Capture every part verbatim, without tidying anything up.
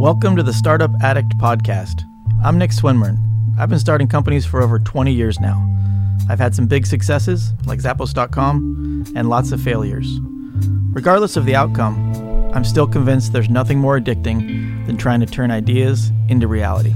Welcome to the Startup Addict podcast. I'm Nick Swinburne. I've been starting companies for over twenty years now. I've had some big successes, like Zappos dot com, and lots of failures. Regardless of the outcome, I'm still convinced there's nothing more addicting than trying to turn ideas into reality.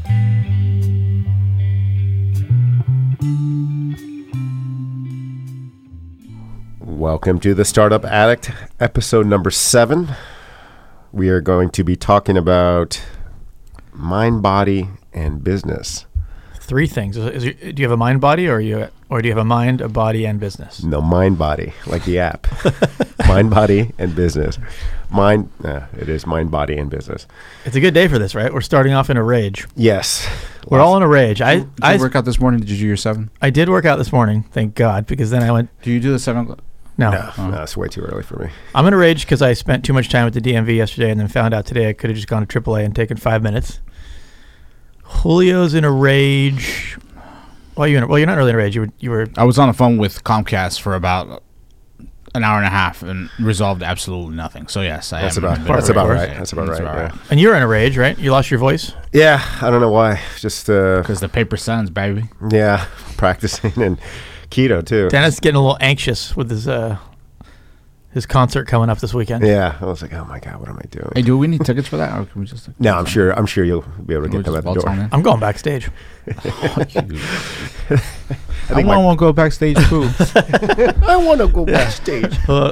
Welcome to the Startup Addict, episode number seven. We are going to be talking about mind, body, and business. Three things. Is, is, do you have a mind, body, or you, or do you have a mind, a body, and business? No, mind, body, like the app. Mind, body, and business. Mind, uh, it is mind, body, and business. It's a good day for this, right? We're starting off in a rage. Yes. We're all in a rage. I, Did you I work out this morning? Did you do your seven? I did work out this morning, thank God, because then I went, Do you do the seven o'clock? no. No, Oh. no, it's way too early for me. I'm in a rage because I spent too much time at the D M V yesterday and then found out today I could have just gone to triple A and taken five minutes. Julio's in a rage. Well, you in a, well, you're not really in a rage. You were, you were. I was on the phone with Comcast for about an hour and a half and resolved absolutely nothing. So yes, I That's am. about- in a bit that's of a about rage. right. That's about That's right, yeah. And you're in a rage, right? You lost your voice. Yeah, I don't know why. Just, uh, Because the paper sounds, baby. yeah, practicing and keto, too. Dennis is getting a little anxious with his uh, his concert coming up this weekend. Yeah, I was like, oh my God, what am I doing? Hey, do we need tickets for that, or can we just? No, I'm sure I'm sure you'll be able to Can we get them just at the waltz door. on in? I'm going backstage. Fuck you. I I, think my- want to go backstage too. I want to go backstage. Uh,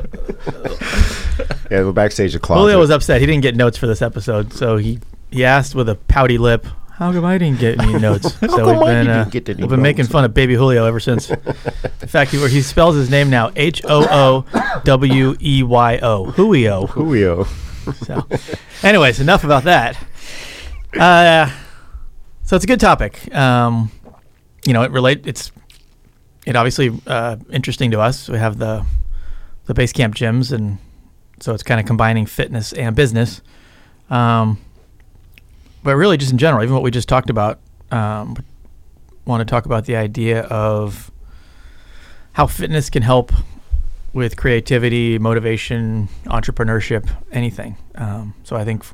Yeah, go backstage the closet. Julio was upset. He didn't get notes for this episode, so he, he asked with a pouty lip, "How come I didn't get any notes?" So come we've I been didn't uh, get any we've been making notes? fun of Baby Julio ever since. In fact, he he spells his name now H O O W E Y O. Julio. Julio. So, anyways, enough about that. Uh, so it's a good topic. Um, you know, it relate. It's it obviously uh, interesting to us. We have the the base camp gyms, and so it's kind of combining fitness and business. Um, but really, just in general, even what we just talked about, um, want to talk about the idea of how fitness can help with creativity, motivation, entrepreneurship, anything. Um, so I think f-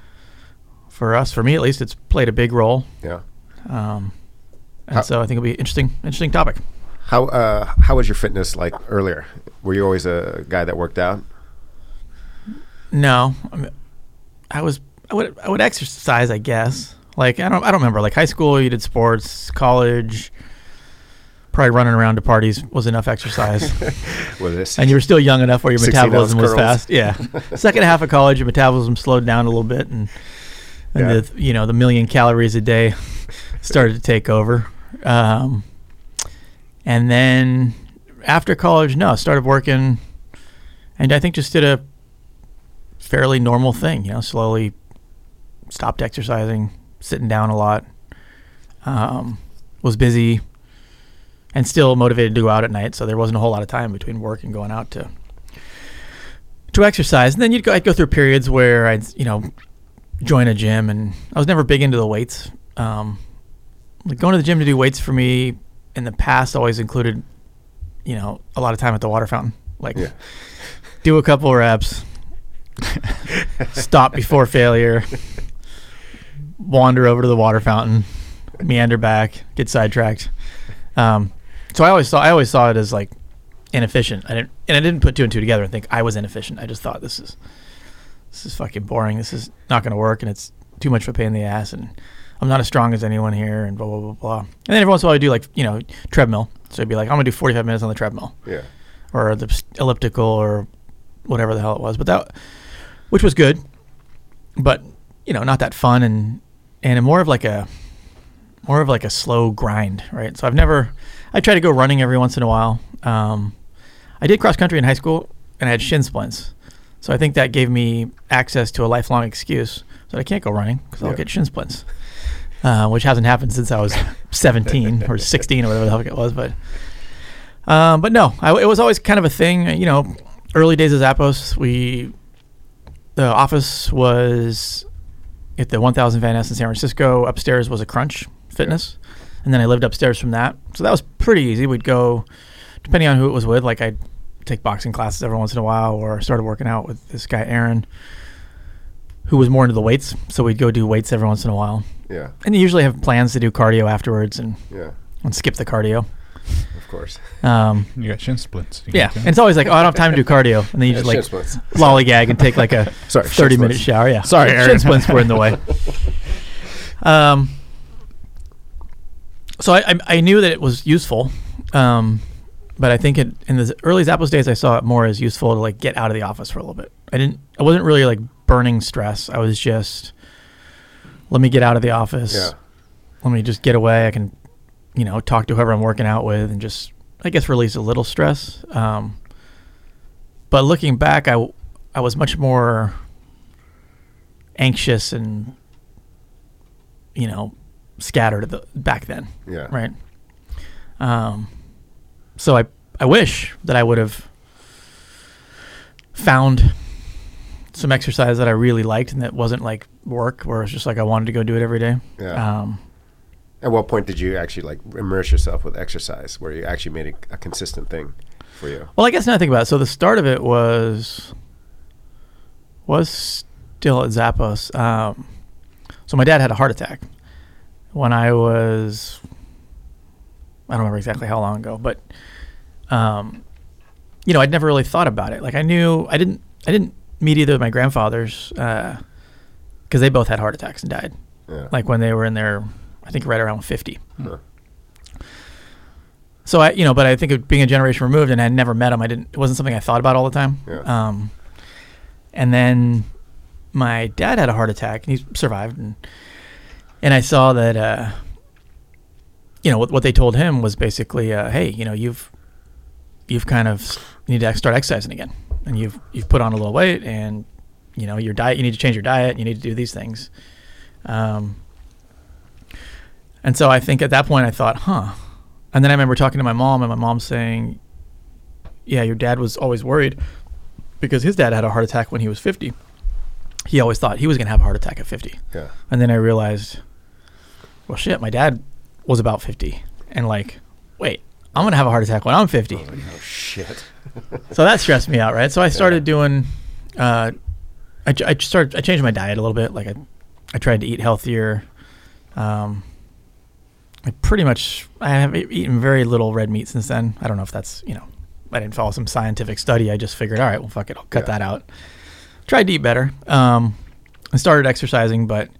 for us, for me at least, it's played a big role. Yeah. Um, and How- so I think it'll be an interesting, interesting topic. How uh how was your fitness like earlier? Were you always a guy that worked out? No, I, mean, I was, I would, I would exercise, I guess. Like, I don't, I don't remember. Like high school, you did sports. College, probably running around to parties was enough exercise. Was this? And you were still young enough where your sixteen ounce metabolism was curls. fast. Yeah. Second half of college, your metabolism slowed down a little bit, and and Yeah. the you know the million calories a day started to take over. Um, and then after college, no, started working, and I think just did a fairly normal thing. You know, slowly stopped exercising, sitting down a lot. Um, was busy. And still motivated to go out at night, so there wasn't a whole lot of time between work and going out to to exercise. And then you'd go, I'd go through periods where I'd you know join a gym, and I was never big into the weights. Um, like going to the gym to do weights for me in the past always included you know a lot of time at the water fountain. Like Yeah. do a couple reps, stop before failure, wander over to the water fountain, meander back, get sidetracked. Um, so I always saw I always saw it as like inefficient. I didn't and I didn't put two and two together and think I was inefficient. I just thought this is this is fucking boring. This is not going to work, and it's too much of a pain in the ass, and I'm not as strong as anyone here, and blah blah blah blah. And then every once in a while I do like you know treadmill. So I'd be like, I'm gonna do forty-five minutes on the treadmill, Yeah. or the elliptical, or whatever the hell it was. But that, which was good, but you know not that fun, and and more of like a more of like a slow grind, right? So I've never, I try to go running every once in a while. Um, I did cross country in high school, and I had shin splints. So I think that gave me access to a lifelong excuse that I can't go running because I'll Yeah. get shin splints, uh, which hasn't happened since I was seventeen or sixteen or whatever the heck it was. But, um, but no, I, it was always kind of a thing. You know, early days of Zappos, we, the office was at the one thousand Van Ness in San Francisco. Upstairs was a Crunch Fitness, and then I lived upstairs from that. So that was pretty easy. We'd go, depending on who it was with, like I'd take boxing classes every once in a while, or started working out with this guy, Aaron, who was more into the weights, so we'd go do weights every once in a while. Yeah. And you usually have plans to do cardio afterwards and Yeah. and skip the cardio. Of course. Um, You got shin splints. You yeah, got and it's always like, oh, I don't have time to do cardio, and then you Yeah, just like shin splints. lollygag and take like a Sorry, thirty shin minute splints. shower. Yeah, Sorry, shin Aaron. splints were in the way. Um, so I, I I knew that it was useful, um, but I think it, in the early Zappos days, I saw it more as useful to like get out of the office for a little bit. I didn't. I wasn't really like burning stress. I was just, let me get out of the office. Yeah. Let me just get away. I can, you know, talk to whoever I'm working out with and just, I guess, release a little stress. Um, but looking back, I, w- I was much more anxious and, you know, scattered at the, back then. Yeah. Right. Um, so I, I wish that I would have found some exercise that I really liked and that wasn't like work, where it's just like I wanted to go do it every day. Yeah. Um, At what point did you actually like immerse yourself with exercise, where you actually made it a consistent thing for you? well, I guess now I think about it. So the start of it was was still at Zappos. Um, so my dad had a heart attack when I was, I don't remember exactly how long ago, but um, you know, I'd never really thought about it. Like I knew I didn't I didn't meet either of my grandfathers because uh, they both had heart attacks and died. Yeah. Like when they were in their, I think right around fifty. Huh. So I, you know, but I think of being a generation removed, and I had never met him. I didn't. It wasn't something I thought about all the time. Yeah. Um, and then my dad had a heart attack, and he survived. And and I saw that, uh, you know, what, what they told him was basically, uh, hey, you know, you've you've kind of you need to start exercising again, and you've you've put on a little weight, and you know your diet. You need to change your diet. You need to do these things. Um, and so I think at that point I thought, huh. And then I remember talking to my mom, and my mom saying, yeah, your dad was always worried because his dad had a heart attack when he was fifty. He always thought he was going to have a heart attack at fifty. Yeah. And then I realized, well, shit, my dad was about fifty. And like, wait, I'm going to have a heart attack when I'm fifty. Oh, shit. So that stressed me out, right? So I started Yeah. doing, uh, I, I started, I changed my diet a little bit. Like I, I tried to eat healthier. Um, I pretty much, I have e- eaten very little red meat since then. I don't know if that's, you know, I didn't follow some scientific study. I just figured, all right, well, fuck it, I'll cut Yeah. that out. Tried to eat better. Um, I started exercising, but,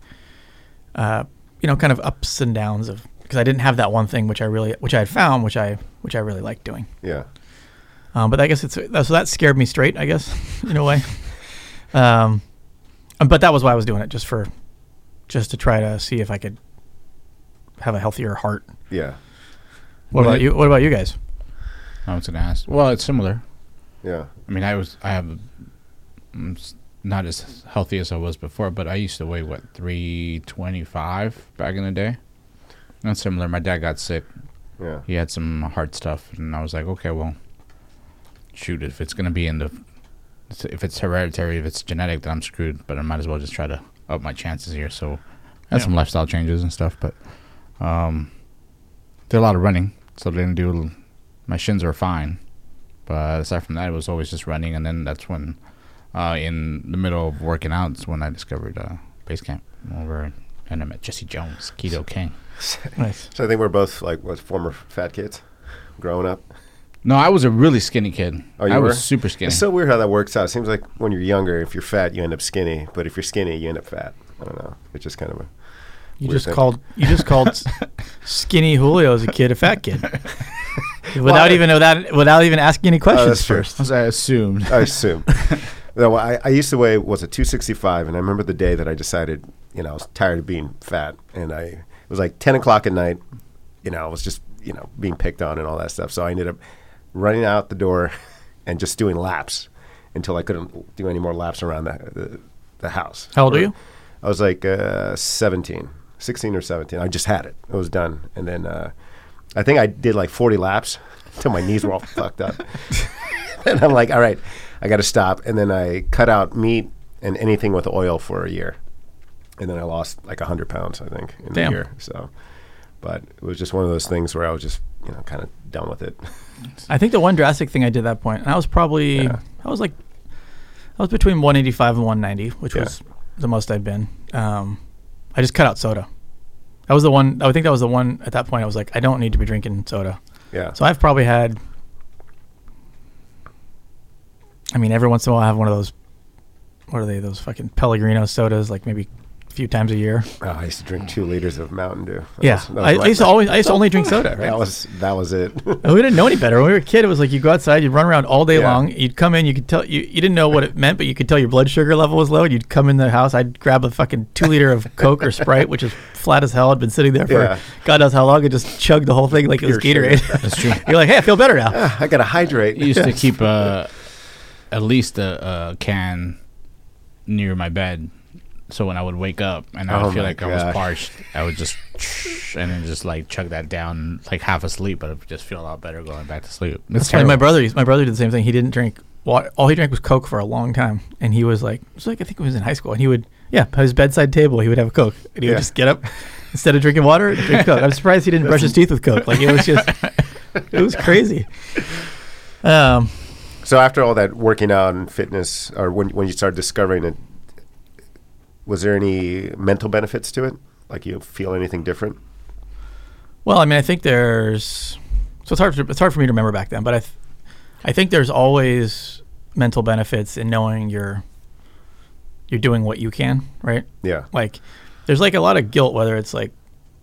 uh, you know, kind of ups and downs of, because I didn't have that one thing which I really, which I had found, which I, which I really liked doing. Yeah. Um, but I guess it's, so that scared me straight, I guess, in a way. Um, but that was why I was doing it, just for, just to try to see if I could have a healthier heart. Yeah. What Well, about it- you? What about you guys? I was gonna ask. Well, it's similar. Yeah. I mean, I was I have I'm s- not as healthy as I was before, but I used to weigh what three twenty five back in the day. That's similar. My dad got sick. Yeah. He had some heart stuff, and I was like, okay, well, shoot, if it's gonna be in the, if it's hereditary, if it's genetic, then I'm screwed. But I might as well just try to up my chances here. So I had Yeah. some lifestyle changes and stuff, but um, did a lot of running, so didn't do. My shins were fine, but aside from that, it was always just running. And then that's when, uh, in the middle of working out, is when I discovered uh, Base Camp over, and I met Jesse Jones, Keto King. Nice. So I think we're both like what former fat kids growing up. No, I was a really skinny kid. Oh, you I were? was super skinny. It's so weird how that works out. It seems like when you're younger, if you're fat, you end up skinny. But if you're skinny, you end up fat. I don't know. It's just kind of a You weird just thing. called you just called s- skinny Julio as a kid a fat kid, without Well, even without without even asking any questions that's true. first. As I assumed. I assume. No, I, I used to weigh, was it two sixty-five? And I remember the day that I decided, you know, I was tired of being fat. And I, it was like ten o'clock at night. You know, I was just, you know, being picked on and all that stuff. So I ended up running out the door and just doing laps until I couldn't do any more laps around the, the, the house. How old are you? I was like uh, seventeen, sixteen or seventeen. I just had it. It was done. And then uh, I think I did like forty laps until my knees were all fucked up. And I'm like, all right, I got to stop. And then I cut out meat and anything with oil for a year. And then I lost like one hundred pounds, I think, in Damn. a year. So, but it was just one of those things where I was just, you know, kind of done with it. I think the one drastic thing I did at that point, and I was probably Yeah. I was like I was between one eighty-five and one ninety, which Yeah. was the most I'd been. Um, I just cut out soda. That was the one. I think that was the one at that point. I was like, I don't need to be drinking soda. Yeah. So I've probably had. I mean, every once in a while, I have one of those. What are they? Those fucking Pellegrino sodas, like maybe a few times a year. Oh, I used to drink two liters of Mountain Dew. That Yeah, was- that was I, my- I used to always. I used to only drink soda. Right. That was that was it. And we didn't know any better. When we were a kid, it was like you go outside, you'd run around all day Yeah. long. You'd come in, you could tell you you didn't know what it meant, but you could tell your blood sugar level was low. And you'd come in the house. I'd grab a fucking two liter of Coke or Sprite, which is flat as hell. I'd been sitting there for Yeah. God knows how long, and just chug the whole thing like it was Pure sugar. Gatorade. That's true. You're like, hey, I feel better now. Ah, I gotta hydrate. I used to keep uh, at least a, a can near my bed, so when I would wake up and I would Oh feel my like I was gosh. parched, I would just and then just like chug that down like half asleep, but I would just feel a lot better going back to sleep. It's That's funny. My terrible. brother, used- my brother did the same thing. He didn't drink water. All he drank was Coke for a long time, and he was like, it was like I think it was in high school, and he would, yeah, at his bedside table, he would have a Coke, and he Yeah. would just get up instead of drinking water, drink Coke. I'm surprised he didn't brush his teeth with Coke. Like it was just, it was crazy. Um, So after all that working out and fitness, or when when you started discovering it, was there any mental benefits to it? Like you feel anything different? well, I mean, I think there's, so it's hard, to, it's hard for me to remember back then, but I, th- I think there's always mental benefits in knowing you're, you're doing what you can, right? Yeah. Like there's like a lot of guilt, whether it's like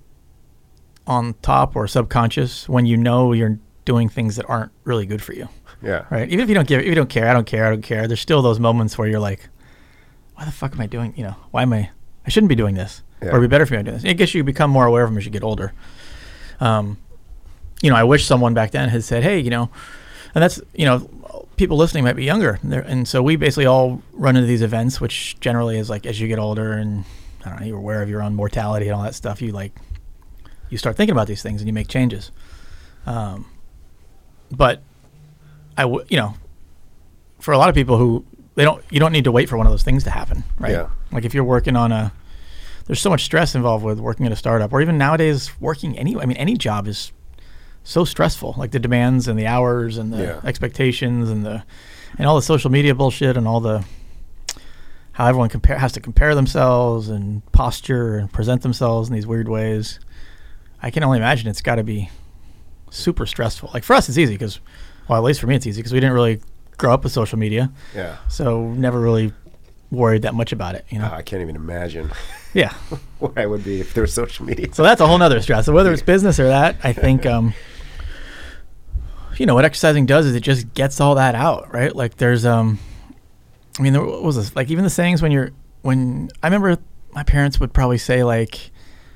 on top or subconscious, when you know you're doing things that aren't really good for you, Yeah. right? Even if you don't give, if you don't care, I don't care, I don't care. There's still those moments where you're like, why the fuck am I doing? You know, why am I? I shouldn't be doing this. Yeah. Or it'd be better for me to do this. I guess you become more aware of them as you get older. Um, you know, I wish someone back then had said, hey, you know, and that's, you know, people listening might be younger. And, they're- and so we basically all run into these events, which generally is like as you get older and I don't know, you're aware of your own mortality and all that stuff, you like, you start thinking about these things and you make changes. Um, but I, w- you know, for a lot of people who they don't, you don't need to wait for one of those things to happen, right? Yeah. Like if you're working on a, there's so much stress involved with working at a startup, or even nowadays working any. I mean, any job is so stressful. Like the demands and the hours and the Yeah. expectations and the and all the social media bullshit and all the how everyone compare has to compare themselves and posture and present themselves in these weird ways. I can only imagine it's got to be super stressful. Like for us, it's easy because, well, at least for me, it's easy because we didn't really grow up with social media, Yeah. so never really worried that much about it. You know? Oh, I can't even imagine Yeah. where I would be if there was social media. So that's a whole nother stress. So whether it's business or that, I think, um, you know, what exercising does is it just gets all that out, right? Like there's, um, I mean, there what was this, like even the sayings when you're, when I remember my parents would probably say like,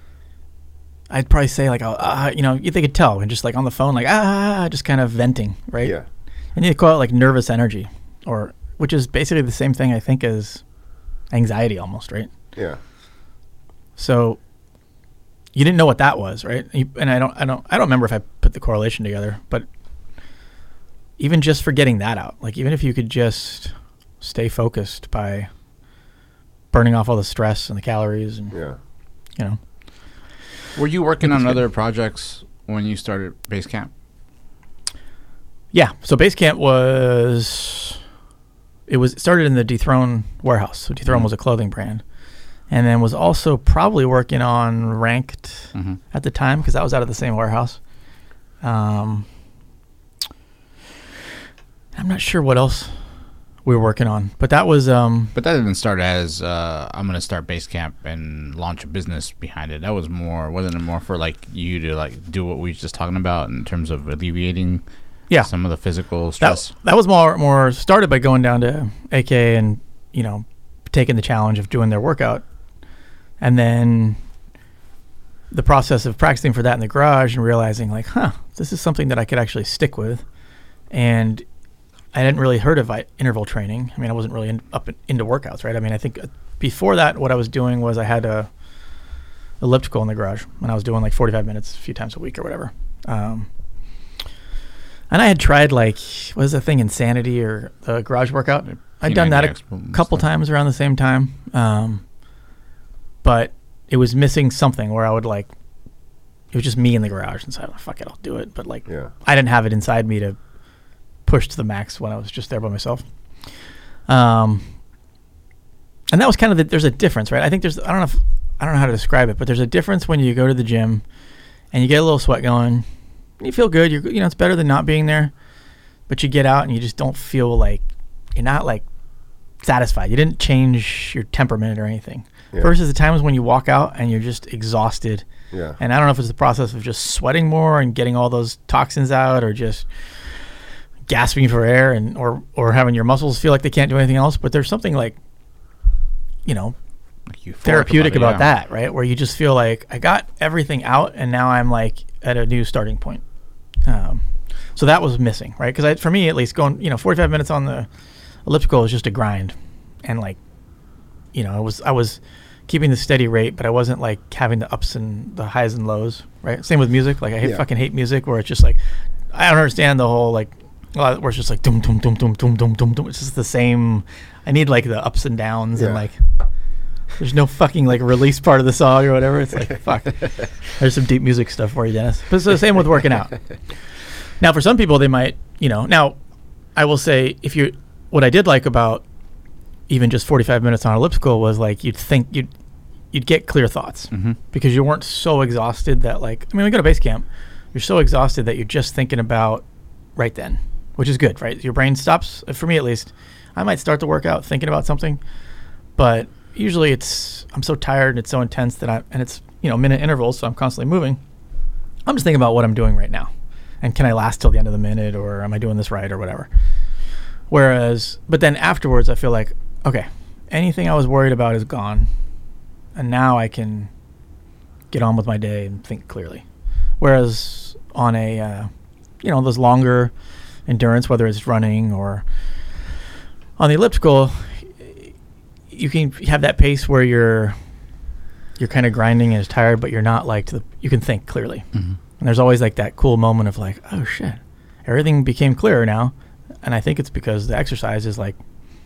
I'd probably say like, oh, uh, you know, they could tell and just like on the phone, like, ah, just kind of venting, right? Yeah. And you call it like nervous energy or, which is basically the same thing I think as anxiety almost, right? Yeah. So you didn't know what that was, right? You, and I don't, I don't, I don't remember if I put the correlation together, but even just for getting that out, like even if you could just stay focused by burning off all the stress and the calories and, Yeah. you know, Were you working That's on good. other projects when you started Basecamp? yeah. So Basecamp was, it was it started in the Dethrone warehouse. So Dethrone Mhm. was a clothing brand, and then was also probably working on Ranked Mm-hmm. at the time because that was out of the same warehouse. Um, I'm not sure what else we were working on, but that was um, But that didn't start as uh, I'm going to start Basecamp and launch a business behind it. That was more, wasn't it more for like you to like do what we were just talking about in terms of alleviating yeah. some of the physical stress? That, that was more more started by going down to A K and, you know, taking the challenge of doing their workout, and then the process of practicing for that in the garage and realizing like, huh, this is something that I could actually stick with. And I hadn't really heard of I- interval training. I mean, I wasn't really in, up in, into workouts, right? I mean, I think uh, before that, what I was doing was I had a elliptical in the garage, and I was doing like forty-five minutes a few times a week or whatever. Um, and I had tried like, what is the thing, Insanity or the garage workout? I'd done that a P90X couple stuff. times around the same time. Um, but it was missing something where I would like, it was just me in the garage, and so I was like, fuck it, I'll do it. But like, Yeah. I didn't have it inside me to push to the max when I was just there by myself. Um, and that was kind of the, there's a difference, right? I think there's I don't know if I don't know how to describe it, but there's a difference when you go to the gym and you get a little sweat going. You feel good. You're you know it's better than not being there, but you get out and you just don't feel like you're not like satisfied. You didn't change your temperament or anything. Yeah. Versus the times when you walk out and you're just exhausted. Yeah. And I don't know if it's the process of just sweating more and getting all those toxins out, or just gasping for air, and or or having your muscles feel like they can't do anything else. But there's something like, you know, Euphoric therapeutic about, about it, yeah. that, right? Where you just feel like I got everything out, and now I'm like at a new starting point. Um, so that was missing, right? Because for me, at least, going you know forty-five minutes on the elliptical is just a grind, and like, you know, I was I was keeping the steady rate, but I wasn't like having the ups and the highs and lows, right? Same with music. Like I hate, Yeah. fucking hate music where it's just like I don't understand the whole like a lot of, where it's just like dum dum dum dum dum dum dum dum. It's just the same. I need like the ups and downs, Yeah. and like there's no fucking like release part of the song or whatever. It's like fuck. There's some deep music stuff for you, Dennis. But it's the same with working out. Now, for some people, they might, you know. Now, I will say, if you, what I did like about even just forty-five minutes on elliptical was like you'd think you'd you'd get clear thoughts Mm-hmm. because you weren't so exhausted that like I mean, we go to base camp, you're so exhausted that you're just thinking about right then, which is good, right? Your brain stops. For me, at least, I might start the workout thinking about something, but usually it's I'm so tired and it's so intense that I and it's you know minute intervals, so I'm constantly moving. I'm just thinking about what I'm doing right now, and can I last till the end of the minute, or am I doing this right, or whatever. Whereas, but then afterwards, I feel like okay, anything I was worried about is gone, and now I can get on with my day and think clearly. Whereas on a uh, you know those longer endurance, whether it's running or on the elliptical, you can have that pace where you're you're kind of grinding and is tired, but you're not like to the, you can think clearly. Mm-hmm. And there's always like that cool moment of like, oh shit, everything became clearer now. And I think it's because the exercise is like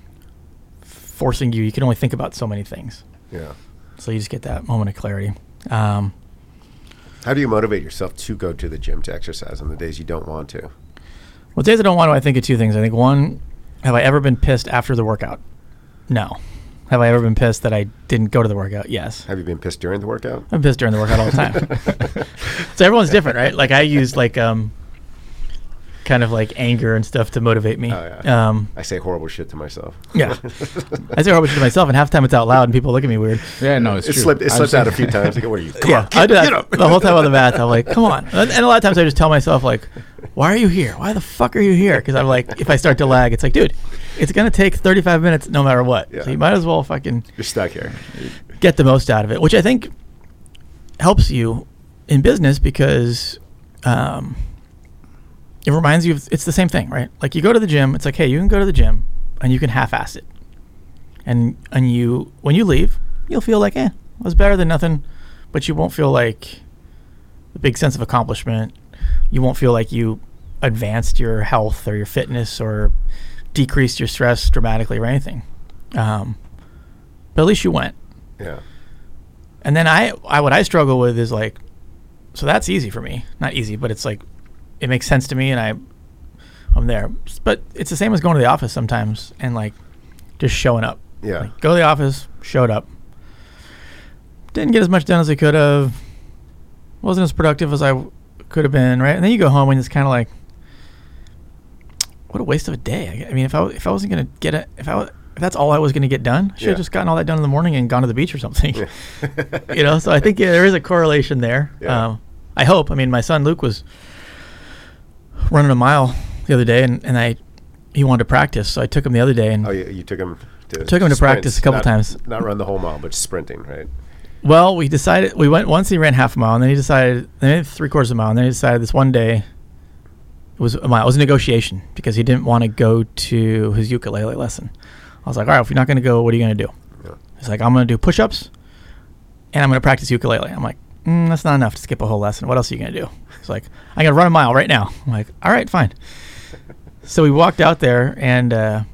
forcing you. You can only think about so many things. Yeah. So you just get that moment of clarity. Um, How do you motivate yourself to go to the gym to exercise on the days you don't want to? well, days I don't want to, I think of two things. I think one, have I ever been pissed after the workout? No. Have I ever been pissed that I didn't go to the workout? Yes. Have you been pissed during the workout? I'm pissed during the workout all the time. So everyone's different, right? Like I use like um, kind of like anger and stuff to motivate me. Oh, yeah. Um, I say horrible shit to myself. yeah. I say horrible shit to myself, and half the time it's out loud, and people look at me weird. Yeah, no, it's It true. slipped. It I've slipped seen- out a few times. I go, what are you? Come yeah, on, I do that get up. the whole time on the mat. I'm like, come on. And, and a lot of times I just tell myself like, why are you here? Why the fuck are you here? Because I'm like, if I start to lag, it's like, dude, it's gonna take thirty-five minutes no matter what. Yeah. So you might as well fucking You're stuck here. get the most out of it, which I think helps you in business because um, it reminds you of it's the same thing, right? Like you go to the gym, it's like, hey, you can go to the gym and you can half-ass it, and and you when you leave, you'll feel like, eh, it was better than nothing, but you won't feel like the big sense of accomplishment. You won't feel like you advanced your health or your fitness or decreased your stress dramatically or anything. Um, but at least you went. Yeah. And then I, I, what I struggle with is like, so that's easy for me. Not easy, but it's like, it makes sense to me, and I, I'm there. But it's the same as going to the office sometimes and like just showing up. Yeah. Like, go to the office, showed up. Didn't get as much done as I could have. Wasn't as productive as I w- could have been, right? And then you go home and it's kind of like, what a waste of a day. I, I mean, if I if I wasn't gonna get it, if I wa- if that's all I was gonna get done, I should have Yeah. just gotten all that done in the morning and gone to the beach or something. Yeah. You know, so I think yeah, there is a correlation there. Yeah. Um, I hope. I mean, my son Luke was running a mile the other day, and, and I he wanted to practice, so I took him the other day and Oh, you, you took him to Took him to practice a couple not, times. Not run the whole mile, but sprinting, right? well, we decided we went once. He ran half a mile, and then he decided then three quarters of a mile, and then he decided this one day it was a mile. It was a negotiation because he didn't want to go to his ukulele lesson. I was like, all right, if you're not going to go, what are you going to do? Yeah. He's like, I'm going to do push-ups, and I'm going to practice ukulele. I'm like, mm, that's not enough to skip a whole lesson. What else are you going to do? He's like, I'm going to run a mile right now. I'm like, all right, fine. So we walked out there, and uh,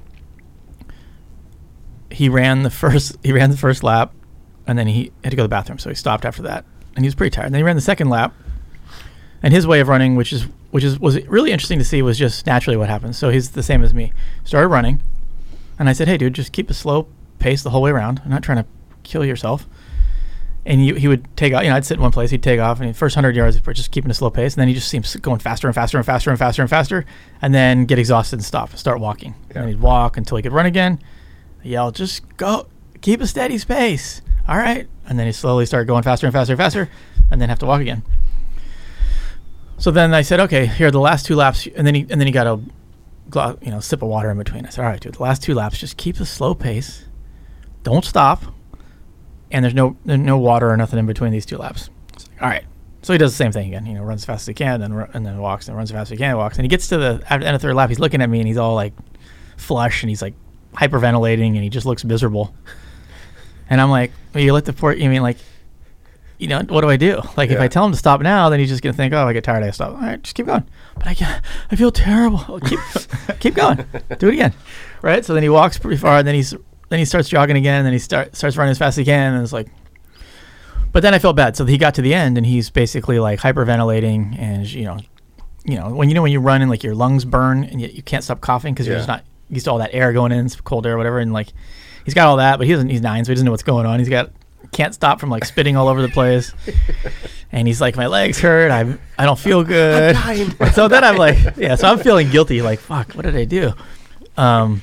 he ran the first. He ran the first lap, and then he had to go to the bathroom. So he stopped after that, and he was pretty tired. And then he ran the second lap, and his way of running, which is which is was really interesting to see, was just naturally what happens. So he's the same as me. Started running, and I said, "Hey, dude, just keep a slow pace the whole way around. I'm not trying to kill yourself. And you, he would take off. You know, I'd sit in one place. He'd take off, and the first hundred yards we're just keeping a slow pace, and then he just seems going faster and faster and faster and faster and faster, and then get exhausted and stop, start walking. Yeah. And he'd walk until he could run again. I'd yell, "Just go, keep a steady pace." All right, and then he slowly started going faster and faster and faster, and then have to walk again. So then I said, "Okay, here are the last two laps," and then he and then he got a, gla- you know, sip of water in between. I said, "All right, dude, the last two laps, just keep a slow pace, don't stop." And there's no there's no water or nothing in between these two laps. Like, all right. So he does the same thing again. You know, runs as fast as he can, then ru- and then walks, and runs as fast as he can, and walks. And he gets to the at the end of the third lap. He's looking at me, and he's all like flush, and he's like hyperventilating, and he just looks miserable. And I'm like, well, you let the poor. You mean like, you know, what do I do? Like, yeah. if I tell him to stop now, then he's just gonna think, oh, I get tired, I stop. All right, just keep going. But I can't. I feel terrible. Well, keep keep going. Do it again. Right. So then he walks pretty far, and then he's. Then he starts jogging again, and then he start, starts running as fast as he can, and it's like, but then I felt bad. So he got to the end, and he's basically like hyperventilating, and you know, you know when you know when you run and like your lungs burn, and yet you can't stop coughing because yeah. you're just not used to all that air going in, it's cold air, or whatever, and like he's got all that, but he doesn't. He's nine, so he doesn't know what's going on. He's got can't stop from like spitting all over the place, and he's like, my legs hurt. I I don't feel good. I'm dying. So then I'm like, yeah. So I'm feeling guilty. Like, fuck, what did I do? Um.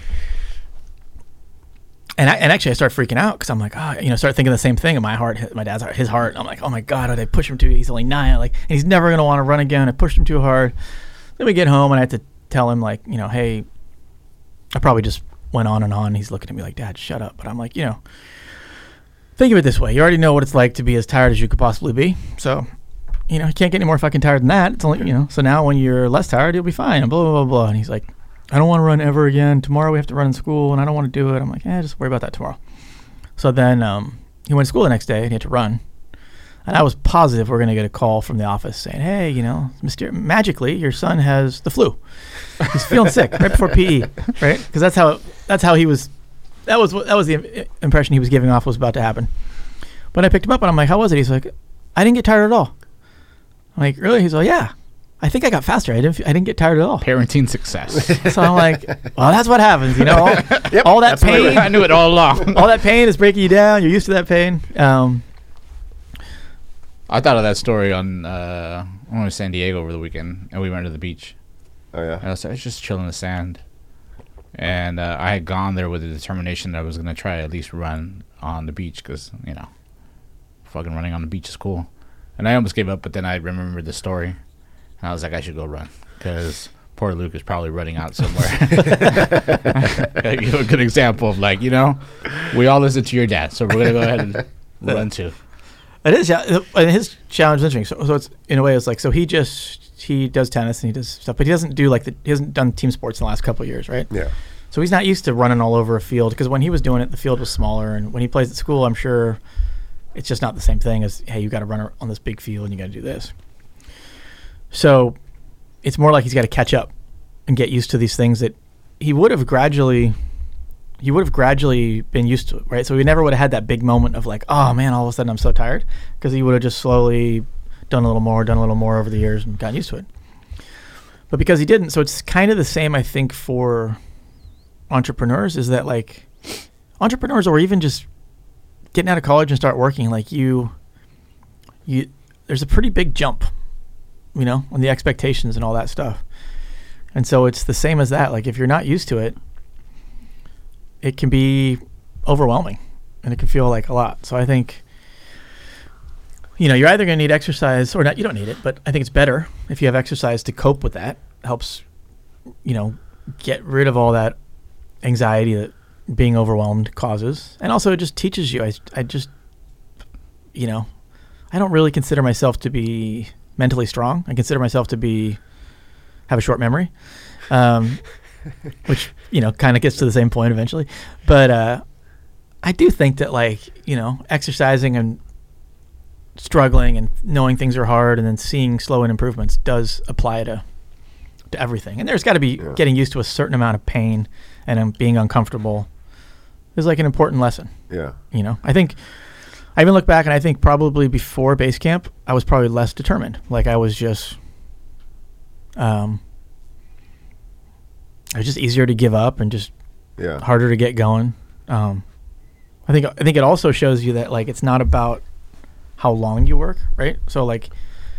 And I, and actually, I start freaking out because I'm like, oh, you know, start thinking the same thing in my heart, my dad's heart, his heart. I'm like, oh my God, did I push him too? He's only nine, like, and he's never gonna want to run again. I pushed him too hard. Then we get home, and I had to tell him, like, you know, hey, I probably just went on and on. He's looking at me like, Dad, shut up. But I'm like, you know, think of it this way: you already know what it's like to be as tired as you could possibly be. So, you know, you can't get any more fucking tired than that. It's only, you know, so now when you're less tired, you'll be fine. And blah blah blah blah. And he's like, I don't want to run ever again. Tomorrow we have to run in school, and I don't want to do it. I'm like, eh, just worry about that tomorrow. So then um, he went to school the next day, and he had to run. And I was positive we're going to get a call from the office saying, hey, you know, myster- magically, your son has the flu. He's feeling sick right before P E, right? Because that's how that's how he was. That was what that was the impression he was giving off was about to happen. But I picked him up, and I'm like, how was it? He's like, I didn't get tired at all. I'm like, really? He's like, yeah. I think I got faster. I didn't. I didn't get tired at all. Parenting success. So I'm like, well, that's what happens, you know. All, Yep, all that that's what it pain. I knew it all along. All that pain is breaking you down. You're used to that pain. Um, I thought of that story on uh, I went to San Diego over the weekend, and we went to the beach. Oh yeah. And I was, I was just chilling in the sand, and uh, I had gone there with the determination that I was gonna try to at least run on the beach because you know, fucking running on the beach is cool. And I almost gave up, but then I remembered the story. And I was like, I should go run because poor Luke is probably running out somewhere. I give a good example of like, you know, we all listen to your dad, so we're gonna go ahead and run too. it is. Yeah, and his challenge is interesting. So, so it's in a way, it's like so he just he does tennis and he does stuff, but he doesn't do like the he hasn't done team sports in the last couple of years, right? Yeah. So he's not used to running all over a field because when he was doing it, the field was smaller, and when he plays at school, I'm sure it's just not the same thing as hey, you got to run on this big field and you got to do this. So it's more like he's got to catch up and get used to these things that he would have gradually he would have gradually been used to, right? So he never would have had that big moment of like, oh man, all of a sudden I'm so tired, because he would have just slowly done a little more, done a little more over the years and gotten used to it. But because he didn't, so it's kind of the same, I think, for entrepreneurs, is that like entrepreneurs or even just getting out of college and start working, like you, you, there's a pretty big jump, you know, on the expectations and all that stuff. And so it's the same as that. Like if you're not used to it, it can be overwhelming and it can feel like a lot. So I think, you know, you're either going to need exercise or not. You don't need it, but I think it's better if you have exercise to cope with that. It helps, you know, get rid of all that anxiety that being overwhelmed causes. And also it just teaches you. I, I just, you know, I don't really consider myself to be mentally strong. I consider myself to be have a short memory, um, which, you know, kind of gets to the same point eventually. But uh, I do think that, like, you know, exercising and struggling and knowing things are hard and then seeing slow and improvements does apply to to everything. And there's got to be Yeah. getting used to a certain amount of pain and um, being uncomfortable is like an important lesson. Yeah. You know, I think I even look back and I think probably before base camp, I was probably less determined. Like I was just, um, it was just easier to give up and just Yeah. harder to get going. Um, I think I think it also shows you that like it's not about how long you work, right? So like,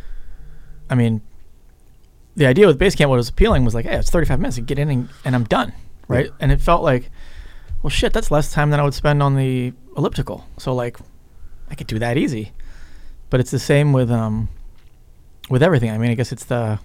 I mean, the idea with Basecamp, what was appealing was like, hey, it's thirty-five minutes, I get in and, and I'm done, right? Yeah. And it felt like, well, shit, that's less time than I would spend on the elliptical. So like, I could do that easy. But it's the same with um, with everything. I mean, I guess it's the,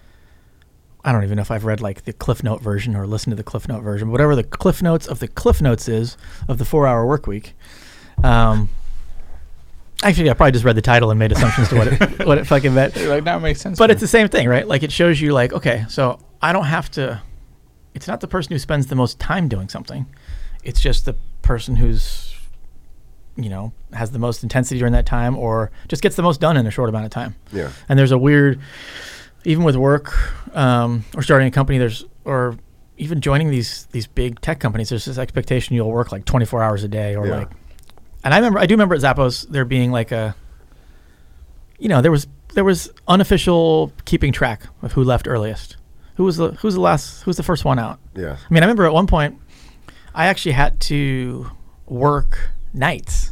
I don't even know if I've read like the Cliff Note version or listened to the Cliff Note version, but whatever the Cliff Notes of the Cliff Notes is of the four-hour work week. Um, actually, I probably just read the title and made assumptions to what it what it fucking meant. Like that makes sense. But it's the same thing, right? Like it shows you like, okay, so I don't have to, it's not the person who spends the most time doing something. It's just the person who's, you know, has the most intensity during that time or just gets the most done in a short amount of time. Yeah. And there's a weird, even with work um, or starting a company, there's, or even joining these these big tech companies, there's this expectation you'll work like twenty-four hours a day or yeah. like, and I remember, I do remember at Zappos there being like a, you know, there was there was unofficial keeping track of who left earliest. Who was the who's the last, who's the first one out? Yeah. I mean, I remember at one point, I actually had to work nights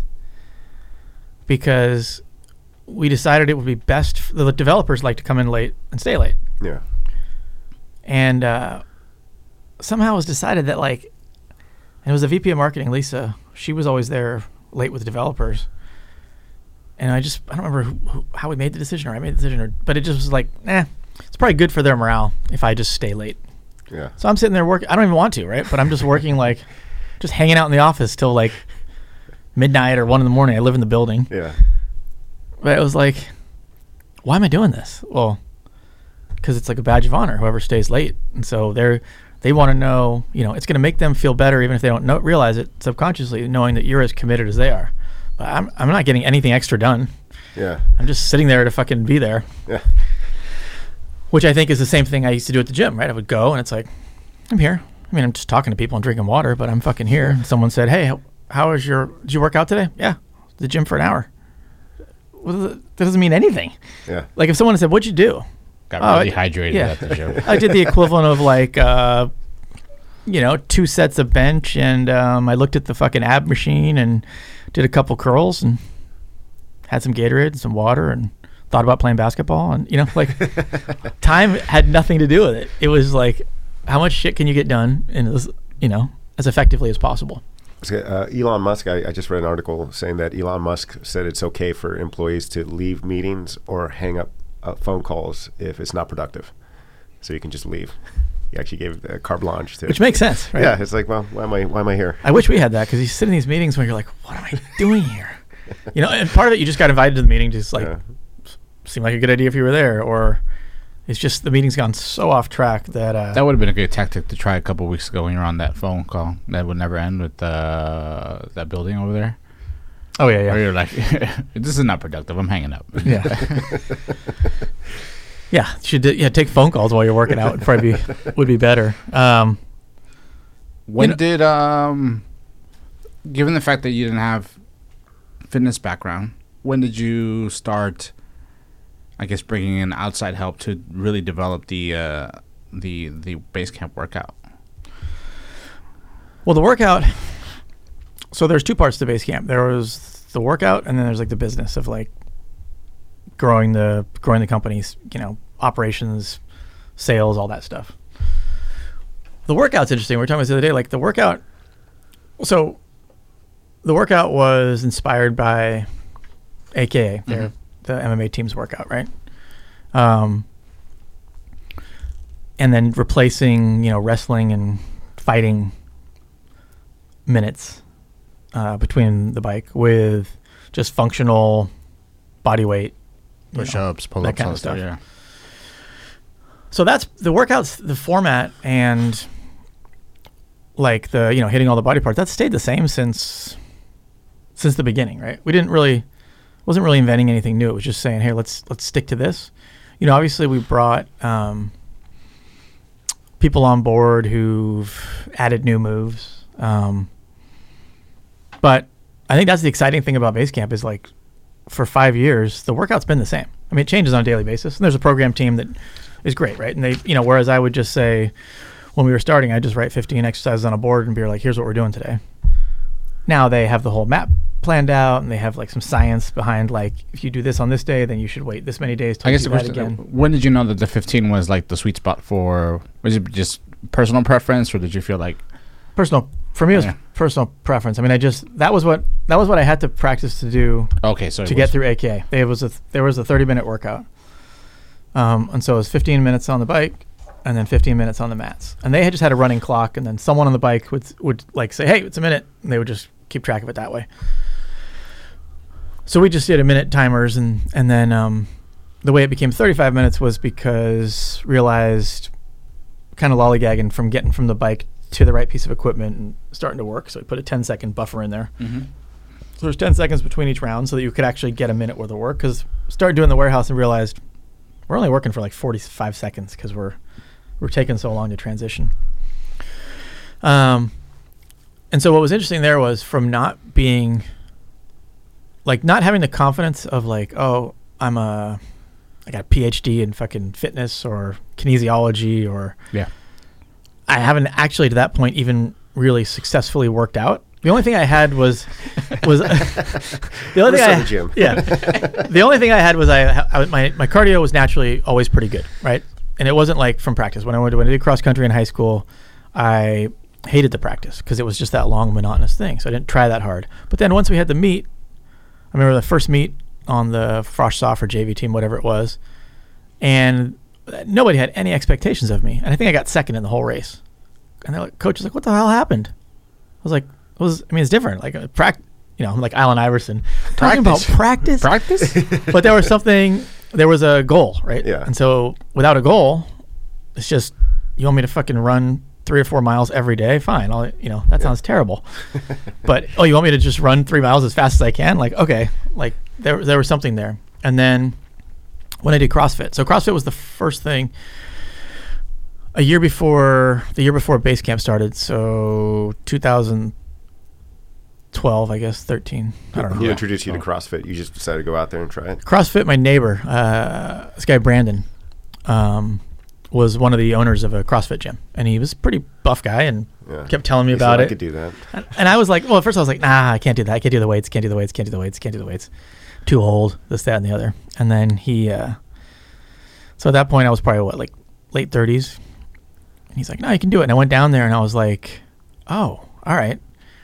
because we decided it would be best f- the developers like to come in late and stay late. Yeah. And uh, somehow it was decided that like, and it was the V P of marketing, Lisa, she was always there late with the developers. And I just, I don't remember who, who, how we made the decision or I made the decision, or, but it just was like, eh, it's probably good for their morale if I just stay late. Yeah. So I'm sitting there working, I don't even want to, right? But I'm just working like, just hanging out in the office till like midnight or one in the morning. I live in the building. Yeah. But it was like, why am I doing this? Well, because it's like a badge of honor, whoever stays late. And so they're, they want to know, you know, it's going to make them feel better even if they don't know, realize it subconsciously, knowing that you're as committed as they are. But I'm, I'm not getting anything extra done. Yeah. I'm just sitting there to fucking be there. Yeah. Which I think is the same thing I used to do at the gym, right? I would go and it's like, I'm here. I mean, I'm just talking to people and drinking water, but I'm fucking here. Someone said, hey, how, how is your, did you work out today? Yeah. The gym for an hour. Well, that doesn't mean anything. Yeah. Like if someone said, what'd you do? Got Oh, really I- hydrated yeah. at the gym. I did the equivalent of like, uh, you know, two sets of bench, and um, I looked at the fucking ab machine and did a couple curls and had some Gatorade and some water and thought about playing basketball. And, you know, like time had nothing to do with it. It was like, how much shit can you get done in as, you know, as effectively as possible? Uh, Elon Musk, I, I just read an article saying that Elon Musk said it's okay for employees to leave meetings or hang up uh, phone calls if it's not productive. So you can just leave. He actually gave uh, carte blanche to Which makes sense, right? Yeah, it's like, well, why am I why am I here? I wish we had that because you sit in these meetings where you're like, what am I doing here? You know, and part of it, you just got invited to the meeting to just like, Yeah. seem like a good idea if you were there, or it's just the meeting's gone so off track that uh, That would have been a good tactic to try a couple weeks ago when you're on that phone call that would never end with uh, that building over there. oh yeah, Where yeah, you're like, this is not productive. I'm hanging up. yeah, yeah. Should yeah take phone calls while you're working out would probably be would be better. Um, When You know- did, um, given the fact that you didn't have fitness background, when did you start, I guess, bringing in outside help to really develop the uh, the the Basecamp workout? well, the workout. So there's two parts to Basecamp. There was the workout, and then there's like the business of like growing the growing the company's, you know, operations, sales, all that stuff. The workout's interesting. We were talking about this the other day. Like the workout. So the workout was inspired by A K A, their Mhm. the M M A team's workout, right? Um, and then replacing, you know, wrestling and fighting minutes uh, between the bike with just functional body weight, you know. Push-ups, pull-ups, that kind all of that stuff. stuff. Yeah. So that's the workouts, the format, and like the, you know, hitting all the body parts. That's stayed the same since since the beginning, right? We didn't really wasn't really inventing anything new. It was just saying, hey, let's let's stick to this. You know, obviously we brought um, people on board who've added new moves, um, but I think that's the exciting thing about Basecamp is like for five years the workout's been the same. I mean, it changes on a daily basis, and there's a program team that is great, right? And they, you know, whereas I would just say when we were starting, I'd just write fifteen exercises on a board and be like, here's what we're doing today. now they have the whole map planned out, and they have like some science behind like if you do this on this day, then you should wait this many days to I guess do the that question, again. when did you know that the fifteen was like the sweet spot for? Was it just personal preference, or did you feel like Personal for me, it was Yeah. personal preference. I mean, I just that was what that was what I had to practice to do okay, so it to was- get through A K A. It was a th- there was a thirty minute workout, um, and so it was fifteen minutes on the bike, and then fifteen minutes on the mats. And they had just had a running clock, and then someone on the bike would would like say, "Hey, it's a minute," and they would just keep track of it that way. So we just did a minute timers, and and then um, the way it became thirty-five minutes was because realized kind of lollygagging from getting from the bike to the right piece of equipment and starting to work. So we put a ten second buffer in there. Mhm. So there's ten seconds between each round so that you could actually get a minute worth of work. Because started doing the warehouse and realized we're only working for like forty-five seconds because we're we're taking so long to transition. Um, and so what was interesting there was from not being like not having the confidence of like, oh, I'm a I got a P H D in fucking fitness or kinesiology, or Yeah. I haven't actually to that point even really successfully worked out. The only thing I had was was the only thing We're I, still the gym. yeah. The only thing I had was I, I my my cardio was naturally always pretty good, right? And it wasn't like from practice. When I went when I did cross country in high school, I hated the practice because it was just that long monotonous thing. So I didn't try that hard. But then once we had the meet, I remember the first meet on the Frosh Soft or J V team, whatever it was, and nobody had any expectations of me. And I think I got second in the whole race. And they're like, coach was like, "What the hell happened?" I was like, "It was I mean, it's different. Like uh, prac, you know, I'm like Allen Iverson talking about practice, Practice? but there was something. There was a goal, right? Yeah. And so without a goal, it's just you want me to fucking run three or four miles every day? Fine. I'll, you know, that Yeah. sounds terrible. But oh, you want me to just run three miles as fast as I can? Like, okay, like there there was something there. And then when I did CrossFit, so CrossFit was the first thing. A year before the year before base camp started, so two thousand twelve, I guess, thirteen. I don't know. Who Yeah. introduced you to Oh. CrossFit? You just decided to go out there and try it? CrossFit, my neighbor, uh, this guy Brandon, um, was one of the owners of a CrossFit gym, and he was a pretty buff guy, and Yeah. kept telling me He said, about I it. could do that. And, and I was like, well, at first I was like, nah, I can't do that. I can't do the weights. Can't do the weights. Can't do the weights. Can't do the weights. Too old. This, that, and the other. And then he, uh, so at that point I was probably what, like late thirties. And he's like, no, you can do it. And I went down there and I was like, oh, all right.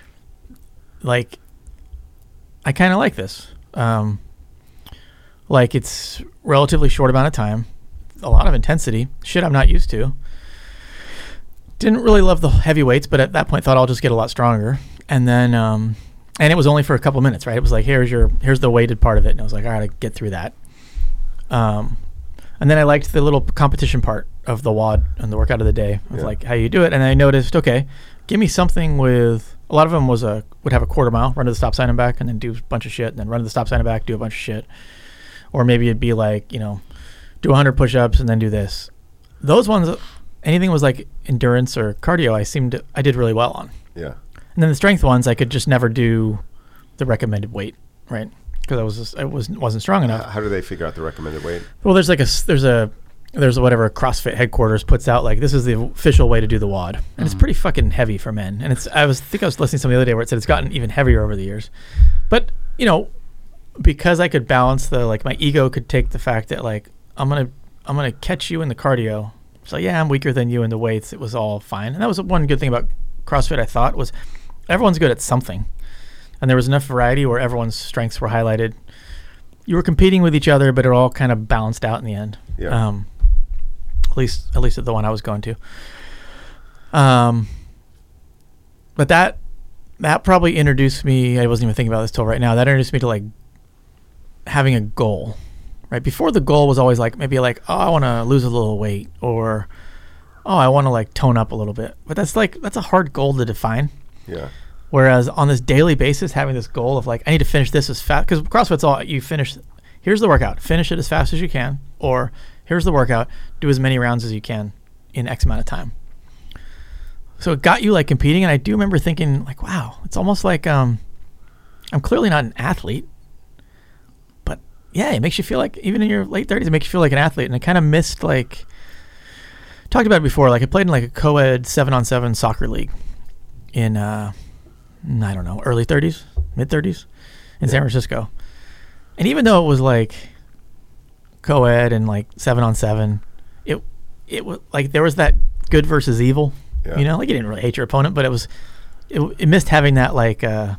Like, I kind of like this. Um, like it's relatively short amount of time, a lot of intensity, shit I'm not used to. Didn't really love the heavy weights, but at that point thought I'll just get a lot stronger. And then, um, and it was only for a couple minutes, right? It was like, here's your, here's the weighted part of it. And I was like, all right, I get through that. Um, and then I liked the little competition part of the W O D and the workout of the day of Yeah. like how you do it. And I noticed, okay, give me something with, a lot of them was a, would have a quarter mile, run to the stop sign and back, and then do a bunch of shit, and then run to the stop sign and back, do a bunch of shit. Or maybe it'd be like, you know, do one hundred push-ups and then do this. Those ones, anything was like endurance or cardio, I seemed to, I did really well on. Yeah. And then the strength ones, I could just never do the recommended weight, right? Because I was just, I was wasn't strong H- enough. How do they figure out the recommended weight? Well, there's like a s- there's a there's a whatever CrossFit headquarters puts out, like this is the official way to do the W O D, and it's pretty fucking heavy for men. And it's I was I think I was listening to something the other day where it said it's gotten even heavier over the years, but you know, because I could balance the like my ego could take the fact that like I'm gonna I'm gonna catch you in the cardio. So yeah, I'm weaker than you in the weights. It was all fine, and that was one good thing about CrossFit. I thought was everyone's good at something, and there was enough variety where everyone's strengths were highlighted. You were competing with each other, but it all kind of balanced out in the end. Yeah. Um, at least, at least at the one I was going to. Um, but that that probably introduced me. I wasn't even thinking about this till right now. That introduced me to like having a goal. Right before, the goal was always like maybe like, oh, I want to lose a little weight, or oh, I want to like tone up a little bit. But that's like that's a hard goal to define. Yeah. Whereas on this daily basis, having this goal of like, I need to finish this as fast, because CrossFit's all you finish. Here's the workout, finish it as fast as you can, or here's the workout, do as many rounds as you can in X amount of time. So it got you like competing, and I do remember thinking like, wow, it's almost like um, I'm clearly not an athlete, but yeah, it makes you feel like even in your late thirties, it makes you feel like an athlete. And I kind of missed like talked about it before. Like I played in like a co-ed seven on seven soccer league in uh, I don't know, early thirties, mid thirties in yeah. San Francisco. And even though it was like co-ed and like seven on seven, it it was like there was that good versus evil. Yeah. You know, like you didn't really hate your opponent, but it was it, it missed having that like uh,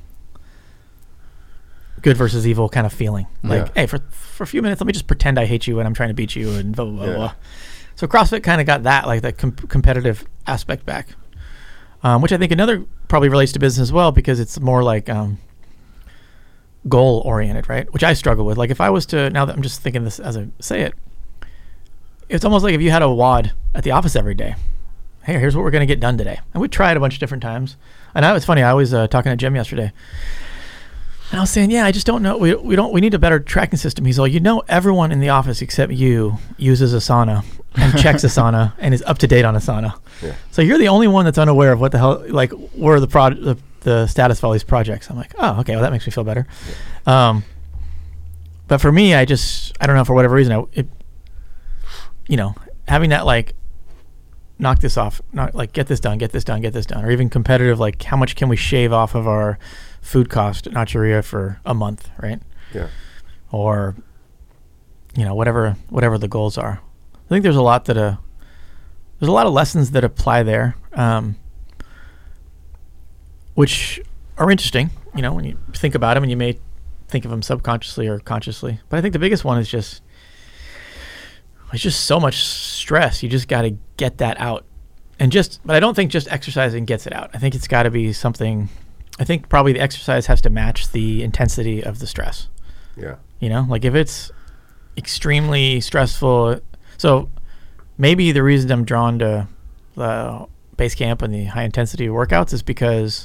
good versus evil kind of feeling. Like, yeah. hey, for for a few minutes, let me just pretend I hate you and I'm trying to beat you and blah blah blah. Yeah. blah. So CrossFit kind of got that like the com- competitive aspect back, um, which I think another probably relates to business as well because it's more like um, goal oriented, right? Which I struggle with. Like if I was to now that I'm just thinking this as I say it, it's almost like if you had a W O D at the office every day. Hey, here's what we're going to get done today. And we tried a bunch of different times. And I was funny. I was uh, talking to Jim yesterday. And I was saying, yeah, I just don't know. We we don't. We need a better tracking system. He's like, you know, everyone in the office except you uses Asana and checks Asana and is up to date on Asana. Yeah. So you're the only one that's unaware of what the hell, like, where the pro the, the status of all these projects. I'm like, oh, okay. Well, that makes me feel better. Yeah. Um, but for me, I just, I don't know, for whatever reason, I, it, you know, having that like, knock this off, not like get this done, get this done, get this done, or even competitive, like how much can we shave off of our food cost at Nachoria for a month, right? Yeah. Or, you know, whatever whatever the goals are. I think there's a lot that uh there's a lot of lessons that apply there, um, which are interesting. You know, when you think about them, and you may think of them subconsciously or consciously. But I think the biggest one is just it's just so much stress. You just got to get that out, and just. But I don't think just exercising gets it out. I think it's got to be something. I think probably the exercise has to match the intensity of the stress. Yeah. You know, like if it's extremely stressful, so maybe the reason I'm drawn to the base camp and the high intensity workouts is because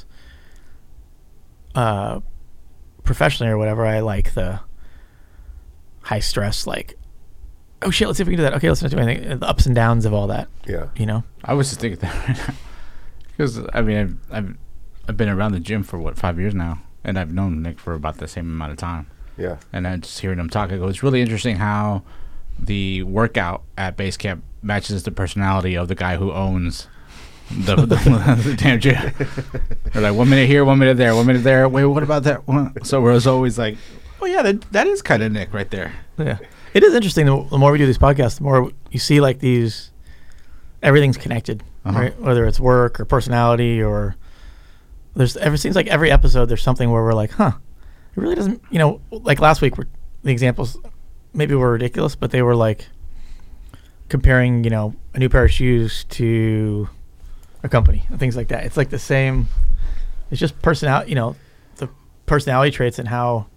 uh, professionally or whatever, I like the high stress, like, oh shit, let's see if we can do that. Okay, let's not do anything. The ups and downs of all that. Yeah. You know? I was just thinking that right now. Because, I mean, I've, I've I've been around the gym for, what, five years now. And I've known Nick for about the same amount of time. Yeah. And I just hearing him talk, I go, it's really interesting how the workout at base camp matches the personality of the guy who owns the, the, the damn gym. They're like, one minute here, one minute there, one minute there. Wait, what about that one? So we're always like, oh, yeah, that, that is kind of Nick right there. Yeah. It is interesting. The, the more we do these podcasts, the more you see like these, everything's connected, uh-huh. right? Whether it's work or personality or there's, ever seems like every episode there's something where we're like, huh, it really doesn't, you know, like last week, we're, the examples maybe were ridiculous, but they were like comparing, you know, a new pair of shoes to a company and things like that. It's like the same, it's just personality, you know, the personality traits and how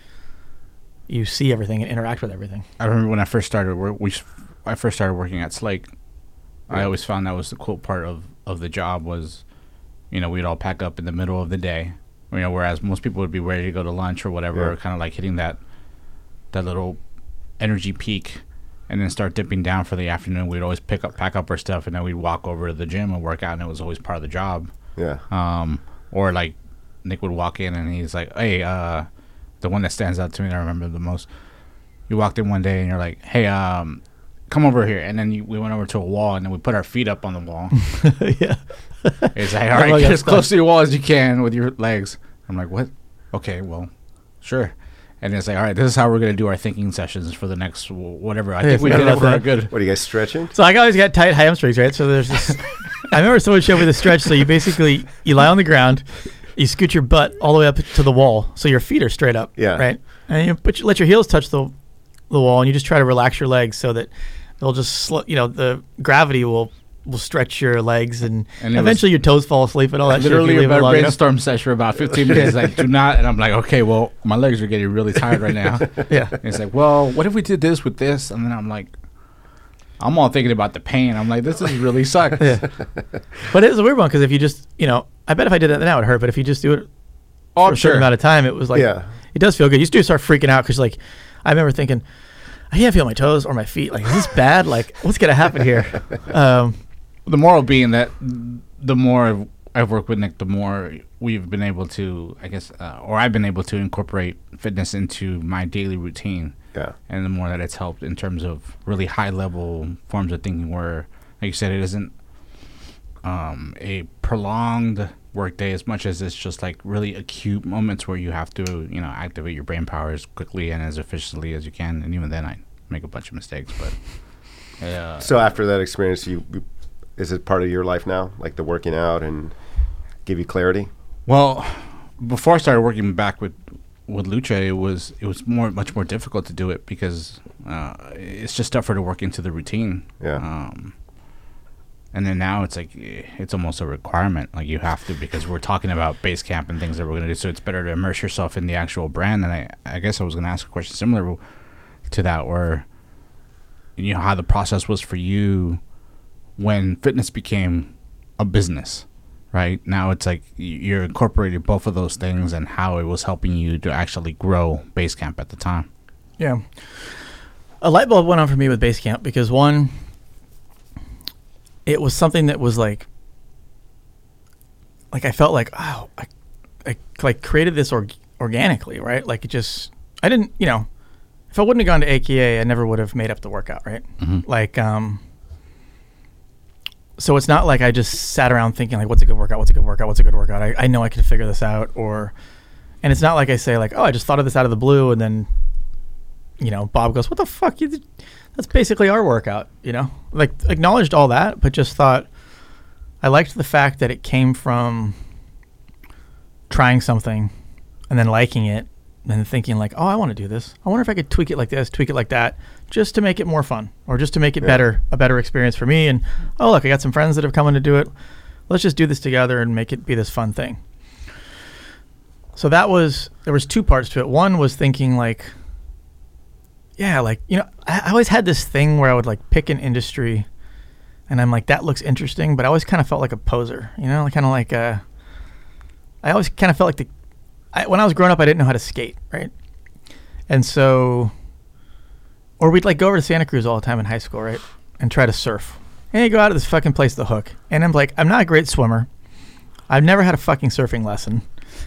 you see everything and interact with everything. I remember when I first started, we, I first started working at Slake. Yeah. I always found that was the cool part of, of the job was, you know, we'd all pack up in the middle of the day, you know, whereas most people would be ready to go to lunch or whatever, yeah. or kind of like hitting that that little energy peak and then start dipping down for the afternoon. We'd always pick up, pack up our stuff, and then we'd walk over to the gym and work out, and it was always part of the job. Yeah. Um, or like Nick would walk in and he's like, hey, uh, the one that stands out to me that I remember the most, you walked in one day and you're like, hey, um, come over here. And then you, we went over to a wall, and then we put our feet up on the wall. Yeah. It's like, all right, get as close to the wall as you can with your legs. I'm like, what? Okay, well, sure. And it's like, all right, this is how we're going to do our thinking sessions for the next whatever. I yeah, think we did it for a good. What, are you guys stretching? So I always got tight hamstrings, right? So there's this. I remember someone showed me the stretch. So you basically, you lie on the ground, you scoot your butt all the way up to the wall. So your feet are straight up. Yeah. Right? And you put, let your heels touch the the wall, and you just try to relax your legs so that they'll just, slow, you know, the gravity will will stretch your legs, and, and eventually your toes fall asleep and all that literally shit. Literally a brainstorm session for about fifteen minutes. Like, do not. And I'm like, okay, well, my legs are getting really tired right now. Yeah. And it's like, well, what if we did this with this? And then I'm like, I'm all thinking about the pain. I'm like, this is really sucks. Yeah. But it's a weird one because if you just, you know, I bet if I did that, then that would hurt. But if you just do it oh, for a sure. certain amount of time, it was like, yeah. it does feel good. You just do start freaking out because, like, I remember thinking, I can't feel my toes or my feet. Like, is this bad? Like, what's going to happen here? Um, The moral being that the more I've worked with Nick, the more we've been able to, I guess, uh, or I've been able to incorporate fitness into my daily routine. Yeah. And the more that it's helped in terms of really high level forms of thinking where, like you said, it isn't um, a prolonged work day as much as it's just like really acute moments where you have to, you know, activate your brain power as quickly and as efficiently as you can. And even then I make a bunch of mistakes, but yeah. So after that experience, you, you is it part of your life now, like the working out and give you clarity? Well, before I started working back with with Lucha, it was it was more much more difficult to do it because uh, it's just tougher to work into the routine. Yeah. Um, and then now it's like it's almost a requirement, like you have to, because we're talking about base camp and things that we're gonna do. So it's better to immerse yourself in the actual brand. And I I guess I was gonna ask a question similar to that, where you know how the process was for you when fitness became a business. Right now, it's like you're incorporating both of those things and how it was helping you to actually grow Basecamp at the time. Yeah. A light bulb went on for me with Basecamp because, one, it was something that was like, like I felt like, oh, I, I like created this org- organically, right? Like it just, I didn't, you know, if I wouldn't have gone to A K A, I never would have made up the workout, right? Mm-hmm. Like, um, so it's not like I just sat around thinking like, what's a good workout? What's a good workout? What's a good workout? I, I know I can figure this out. Or, and it's not like I say like, oh, I just thought of this out of the blue. And then, you know, Bob goes, what the fuck? You, that's basically our workout, you know, like acknowledged all that, but just thought I liked the fact that it came from trying something and then liking it and thinking like, oh, I want to do this. I wonder if I could tweak it like this, tweak it like that, just to make it more fun or just to make it yeah. better, a better experience for me. And, oh, look, I got some friends that have come in to do it. Let's just do this together and make it be this fun thing. So that was, there was two parts to it. One was thinking like, yeah, like, you know, I, I always had this thing where I would like pick an industry and I'm like, that looks interesting, but I always kind of felt like a poser, you know, kind of like a, I always kind of felt like the, I, when I was growing up, I didn't know how to skate, right? And so, or we'd like go over to Santa Cruz all the time in high school, right? And try to surf. And you go out of this fucking place, The Hook. And I'm like, I'm not a great swimmer. I've never had a fucking surfing lesson.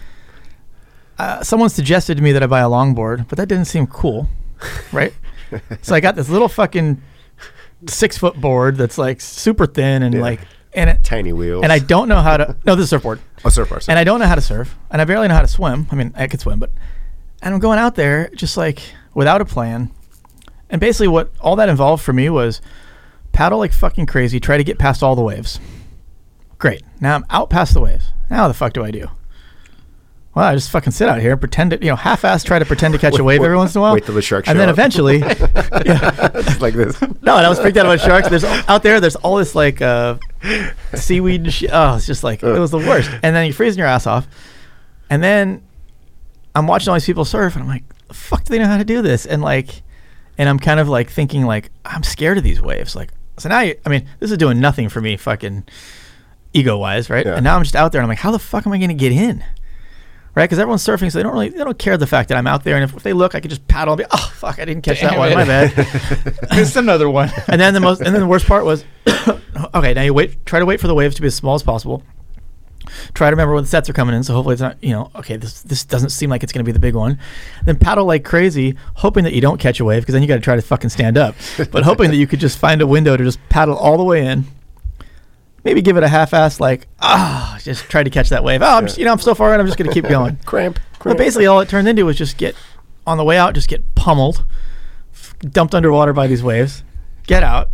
Uh, someone suggested to me that I buy a longboard, but that didn't seem cool, right? So I got this little fucking six foot board that's like super thin and yeah. like, and it, tiny wheels. And I don't know how to, no, this is a surfboard. Oh, surfboard. And I don't know how to surf, and I barely know how to swim. I mean, I could swim, but, and I'm going out there just like without a plan. And basically what all that involved for me was paddle like fucking crazy, try to get past all the waves. Great. Now I'm out past the waves. Now what the fuck do I do? Well, I just fucking sit out here and pretend to, you know, half-ass try to pretend to catch wait, a wave wait, every once in a while. Wait till the shark show And then up. eventually, yeah. like this. No, and I was freaked out about sharks. There's out there, there's all this like uh, seaweed and shit. Oh, it's just like, it was the worst. And then you're freezing your ass off. And then I'm watching all these people surf and I'm like, the fuck do they know how to do this? And like, and I'm kind of like thinking like, I'm scared of these waves. Like, so now, you, I mean, this is doing nothing for me fucking ego-wise, right? Yeah. And now I'm just out there and I'm like, how the fuck am I going to get in? Right, because everyone's surfing, so they don't really, they don't care the fact that I'm out there, and if, if they look, I could just paddle and be, oh fuck, I didn't catch Damn that one, it. my bad. Missed another one. And then the most, and then the worst part was, okay, now you wait, try to wait for the waves to be as small as possible. Try to remember when the sets are coming in, so hopefully it's not, you know, okay, this this doesn't seem like it's going to be the big one. Then paddle like crazy, hoping that you don't catch a wave, because then you got to try to fucking stand up, but hoping that you could just find a window to just paddle all the way in. Maybe give it a half-ass, like, ah, oh, just try to catch that wave. Oh, I'm just, you know, I'm so far in, I'm just going to keep going. Cramp. But basically all it turned into was just get, on the way out, just get pummeled, f- dumped underwater by these waves, get out,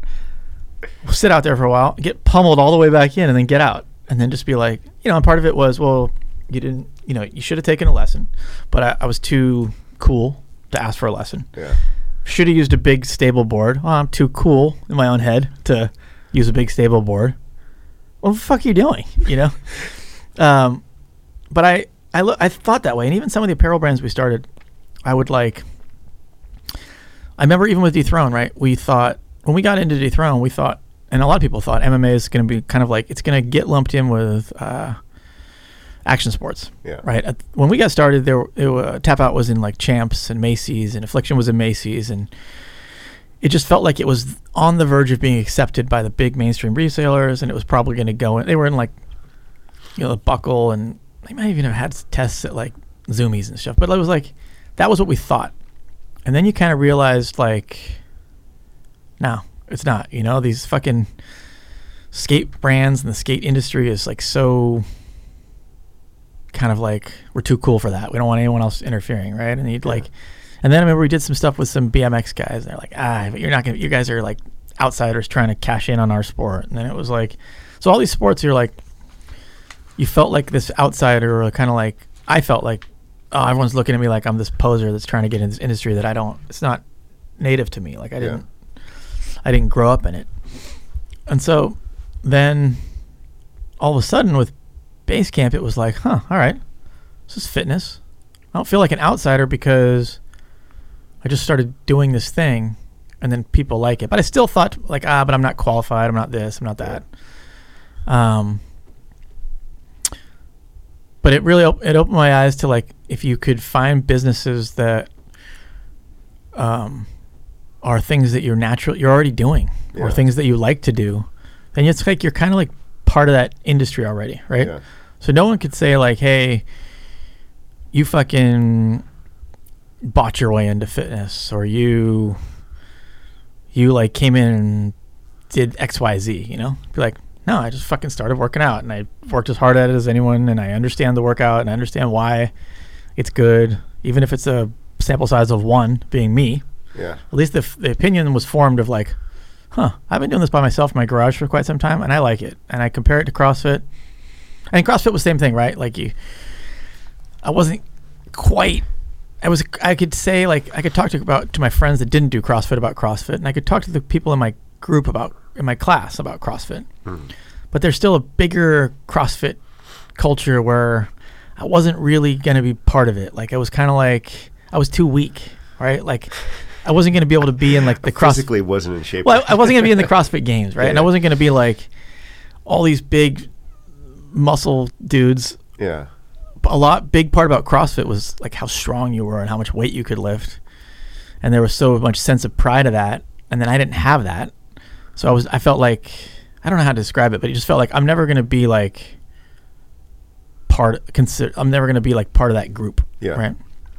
sit out there for a while, get pummeled all the way back in, and then get out. And then just be like, you know, and part of it was, well, you didn't, you know, you should have taken a lesson, but I, I was too cool to ask for a lesson. Yeah. Should have used a big stable board. Well, I'm too cool in my own head to use a big stable board. What the fuck are you doing? You know? um, but I, I, lo- I thought that way. And even some of the apparel brands we started, I would like, I remember even with Dethrone, right? We thought, when we got into Dethrone, we thought, and a lot of people thought M M A is going to be kind of like, it's going to get lumped in with uh, action sports. Yeah. Right? At, when we got started, there, it, uh, Tap Out was in like Champs and Macy's, and Affliction was in Macy's, and it just felt like it was on the verge of being accepted by the big mainstream resellers, and it was probably going to go in. They were in like, you know, the Buckle, and they might even have had tests at like Zoomies and stuff. But it was like, that was what we thought. And then you kind of realized like, no, it's not. You know, these fucking skate brands and the skate industry is like so kind of like, we're too cool for that. We don't want anyone else interfering, right? And he'd Yeah. like, and then I remember we did some stuff with some B M X guys. And they're like, ah, but you're not gonna. You guys are like outsiders trying to cash in on our sport. And then it was like, so all these sports, you're like, you felt like this outsider, or kind of like I felt like, oh, everyone's looking at me like I'm this poser that's trying to get in this industry that I don't. It's not native to me. Like I didn't, yeah. I didn't grow up in it. And so then all of a sudden with Basecamp, it was like, huh, all right, this is fitness. I don't feel like an outsider because I just started doing this thing and then people like it. But I still thought like, ah, but I'm not qualified. I'm not this. I'm not that. Um, but it really, op- it opened my eyes to like, if you could find businesses that um, are things that you're natural, you're already doing, yeah. or things that you like to do, then it's like you're kind of like part of that industry already, right? Yeah. So no one could say like, hey, you fucking bought your way into fitness, or you you like came in and did X Y Z, you know? Be like, no, I just fucking started working out, and I worked as hard at it as anyone, and I understand the workout, and I understand why it's good, even if it's a sample size of one being me. Yeah. At least the, f- the opinion was formed of like, huh, I've been doing this by myself in my garage for quite some time, and I like it. And I compare it to CrossFit. And CrossFit was the same thing, right? Like you, I wasn't quite, I was, I could say like, I could talk to about to my friends that didn't do CrossFit about CrossFit, and I could talk to the people in my group about, in my class about CrossFit. Mm. But there's still a bigger CrossFit culture where I wasn't really going to be part of it. Like I was kind of like, I was too weak, right? Like I wasn't going to be able to be in like the CrossFit. Physically wasn't in shape. Well, I, I wasn't going to be in the CrossFit games, right? Yeah. And I wasn't going to be like all these big muscle dudes. Yeah. A lot, big part about CrossFit was like how strong you were and how much weight you could lift. And there was so much sense of pride of that. And then I didn't have that. So I was, I felt like, I don't know how to describe it, but it just felt like I'm never going to be like part, consider, I'm never going to be like part of that group. Yeah. Right.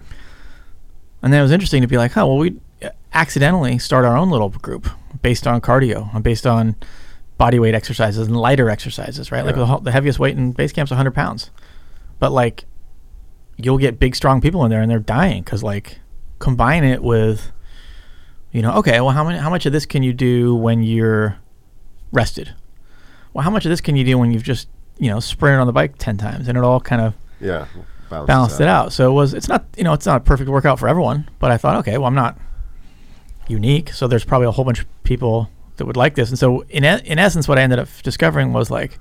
And then it was interesting to be like, oh, well, we accidentally start our own little group based on cardio and based on body weight exercises and lighter exercises, right? Yeah. Like the, the heaviest weight in Basecamp is one hundred pounds. But like you'll get big, strong people in there and they're dying because like combine it with, you know, okay, well, how many, how much of this can you do when you're rested? Well, how much of this can you do when you've just, you know, sprinted on the bike ten times? And it all kind of yeah balanced out. it out. So it was, it's not, you know, it's not a perfect workout for everyone, but I thought, okay, well, I'm not unique. So there's probably a whole bunch of people that would like this. And so in in essence, what I ended up discovering was like,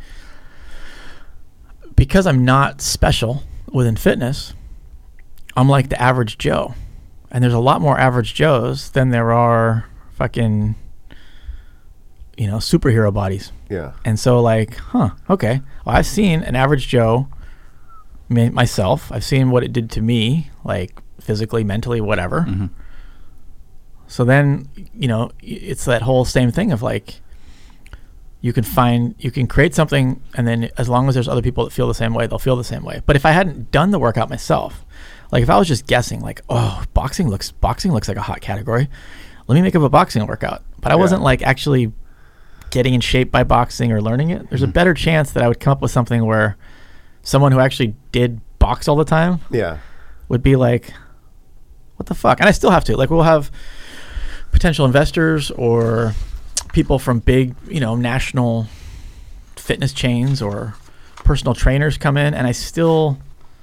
because I'm not special within fitness, I'm like the average Joe. And there's a lot more average Joes than there are fucking, you know, superhero bodies. Yeah. And so like, huh, okay. Well, I've seen an average Joe, me, myself. I've seen what it did to me, like physically, mentally, whatever. Mm-hmm. So then, you know, it's that whole same thing of like, you can find, you can create something, and then as long as there's other people that feel the same way, they'll feel the same way. But if I hadn't done the workout myself, like if I was just guessing, like, oh, boxing looks, boxing looks like a hot category, let me make up a boxing workout. But I yeah. wasn't like actually getting in shape by boxing or learning it. There's mm-hmm. a better chance that I would come up with something where someone who actually did box all the time yeah. would be like, what the fuck? And I still have to. Like, we'll have potential investors or people from big, you know, national fitness chains or personal trainers come in, and I still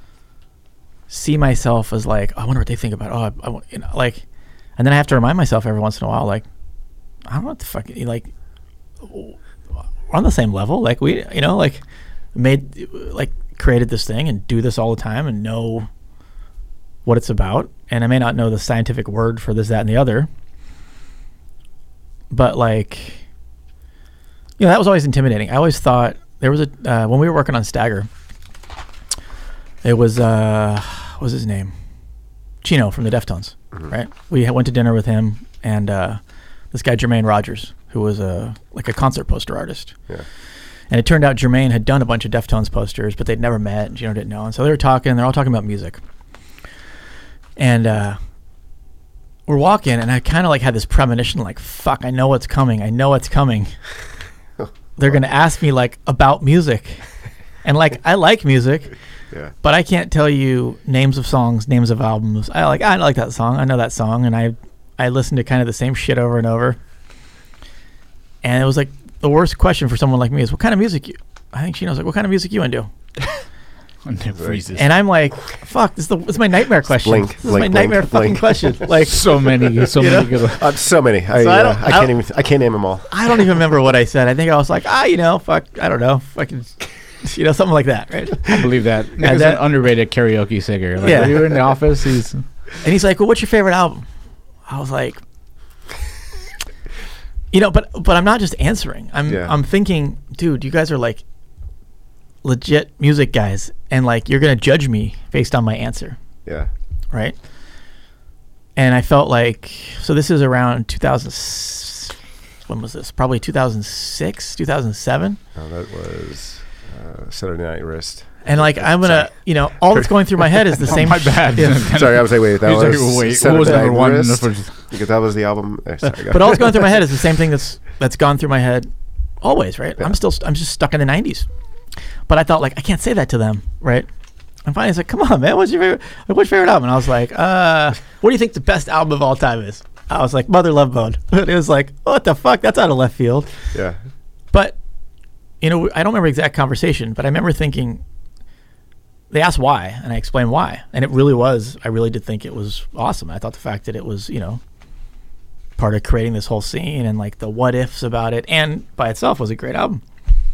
see myself as like, oh, I wonder what they think about, oh, I, I, you know, like, and then I have to remind myself every once in a while, like, I don't know what the fuck, like, we're on the same level, like we, you know, like made, like created this thing and do this all the time and know what it's about, and I may not know the scientific word for this, that, and the other. But like, you know, that was always intimidating. I always thought there was a, uh, when we were working on Stagger, it was, uh, what was his name? Chino from the Deftones, mm-hmm. right? We went to dinner with him and uh, this guy, Jermaine Rogers, who was a, like a concert poster artist. Yeah. And it turned out Jermaine had done a bunch of Deftones posters, but they'd never met and Gino didn't know. And so they were talking, they're all talking about music. And, uh, we're walking, and I kind of like had this premonition, like, fuck, I know what's coming. I know what's coming. They're going to ask me like about music. And like, I like music, Yeah. But I can't tell you names of songs, names of albums. I like I like that song. I know that song, and I I listened to kind of the same shit over and over. And it was like the worst question for someone like me is, what kind of music you? I think she knows, like, what kind of music you into? And it freezes. And I'm like, fuck, this is, the, this is my nightmare question. Blink, this is blink, my nightmare blink, fucking blink. question. Like, so many, so You many know? good. Uh, so many. I, So I uh, don't- I I can't don't- even. I can't name them all. I don't even remember what I said. I think I was like, ah, you know, fuck, I don't know, fucking, you know, something like that, right? I believe that. Nick is that- an underrated karaoke singer. Like, Yeah. when you were in the office, he's And he's like, well, what's your favorite album? I was like, you know, but but I'm not just answering. I'm Yeah. I'm thinking, dude, you guys are like legit music guys, and like you're gonna judge me based on my answer, Yeah. right? And I felt like, so this is around two thousand. When was this? Probably two thousand six, two thousand seven. Oh, that was uh, Saturday Night Wrist. And like I'm gonna, Sorry. you know, all that's going through my head is the same. my bad. Yeah. Sorry, I was like, wait, that He's was like, wait, what Saturday was Night number one? Wrist? Number- Because that was the album. eh, sorry, go But all that's going through my head is the same thing that's that's gone through my head always, right? Yeah. I'm still I'm just stuck in the nineties. But I thought, like, I can't say that to them, right? And finally, it's like, come on, man, what's your favorite? Like, what's your favorite album? And I was like, uh, what do you think the best album of all time is? I was like, Mother Love Bone. And it was like, what the fuck? That's out of left field. Yeah. But you know, I don't remember exact conversation, but I remember thinking. They asked why, and I explained why, and it really was. I really did think it was awesome. I thought the fact that it was, you know, part of creating this whole scene and like the what ifs about it, and by itself was a great album.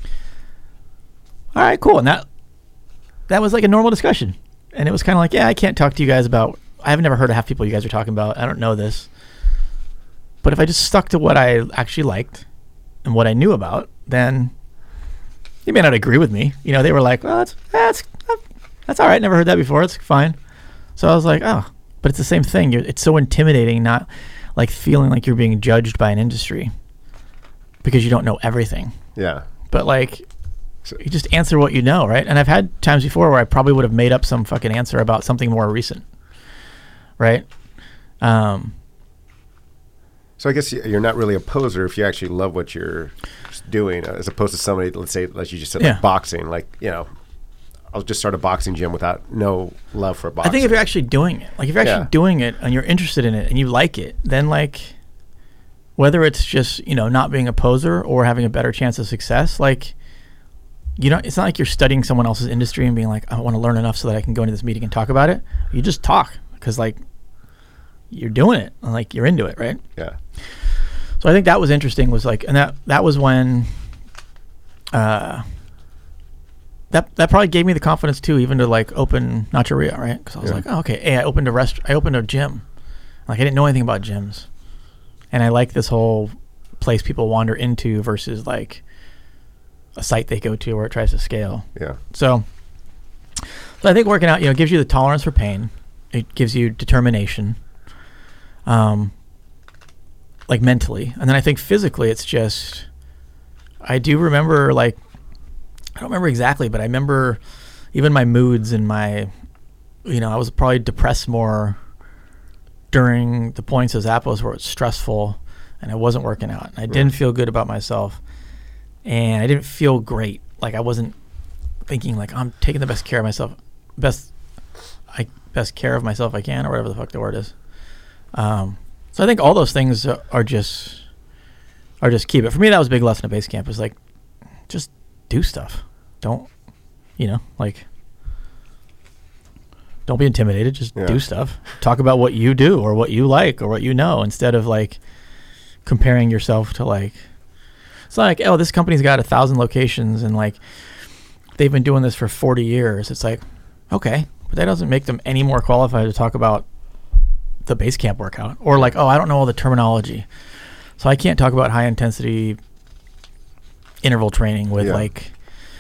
All right, cool, and that that was like a normal discussion, and it was kind of like, yeah, I can't talk to you guys about. I have never heard of half people you guys are talking about. I don't know this, but if I just stuck to what I actually liked and what I knew about, then they may not agree with me. You know, they were like, well, that's that's. That's all right. Never heard that before. It's fine. So I was like, oh, but it's the same thing. You're, it's so intimidating, not like feeling like you're being judged by an industry because you don't know everything. Yeah. But like, So- you just answer what you know, right? And I've had times before where I probably would have made up some fucking answer about something more recent, right? Um, So I guess y- you're not really a poser if you actually love what you're doing, uh, as opposed to somebody, let's say, like you just said, Yeah. like boxing. Like, you know, I'll just start a boxing gym without no love for boxing. I think if you're actually doing it, like if you're actually Yeah. doing it and you're interested in it and you like it, then like whether it's just, you know, not being a poser or having a better chance of success, like, you know, it's not like you're studying someone else's industry and being like, I want to learn enough so that I can go into this meeting and talk about it. You just talk because like you're doing it and like you're into it, right? Yeah. So I think that was interesting was like, and that, that was when, uh, that, that probably gave me the confidence too, even to like open Nachoria, right? Cause I was Yeah. like, oh, okay. Hey, I opened a rest, I opened a gym. Like I didn't know anything about gyms, and I like this whole place people wander into versus like a site they go to where it tries to scale. Yeah. So, so I think working out, you know, gives you the tolerance for pain. It gives you determination, um, like mentally. And then I think physically, it's just, I do remember like, I don't remember exactly, but I remember even my moods and my, you know, I was probably depressed more during the points of Zappos where it's stressful and I wasn't working out. And I didn't feel good about myself. And I didn't feel great. Like I wasn't thinking like I'm taking the best care of myself, best, I best care of myself I can, or whatever the fuck the word is. Um, so I think all those things are, are just, are just key. But for me, that was a big lesson at base camp. Is like, just do stuff. Don't, you know, like, don't be intimidated. Just Yeah. do stuff. Talk about what you do or what you like or what you know, instead of like comparing yourself to like, it's like, oh, this company's got a thousand locations and like they've been doing this for forty years. It's like, okay, but that doesn't make them any more qualified to talk about the base camp workout. Or like, oh, I don't know all the terminology, so I can't talk about high intensity interval training with Yeah. like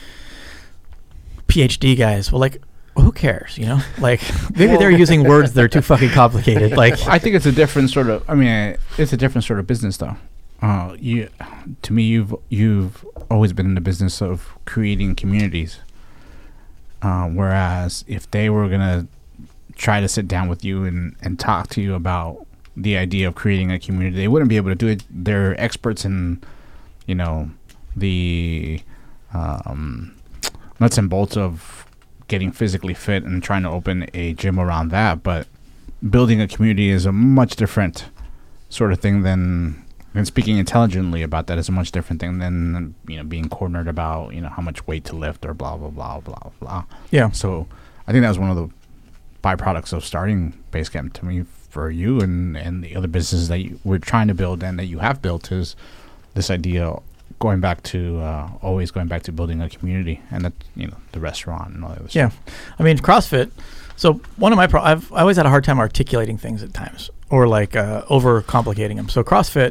PhD guys. Well, like, who cares, you know? Like, maybe they're using words that are too fucking complicated. Like, I think it's a different sort of. I mean, it's a different sort of business, though. Uh, you, to me, you've you've always been in the business of creating communities. Uh, whereas, if they were gonna try to sit down with you and, and talk to you about the idea of creating a community, they wouldn't be able to do it. They're experts in, you know, the um, nuts and bolts of getting physically fit and trying to open a gym around that. But building a community is a much different sort of thing than, and speaking intelligently about that is a much different thing than, you know, being cornered about, you know, how much weight to lift or blah, blah, blah, blah, blah. Yeah. So I think that was one of the byproducts of starting Basecamp to me for you and, and the other businesses that you we're trying to build and that you have built is this idea going back to, uh, always going back to building a community and that, you know, the restaurant and all the other Yeah. stuff. I mean, CrossFit. So one of my, pro- I've I always had a hard time articulating things at times or like uh, over complicating them. So CrossFit,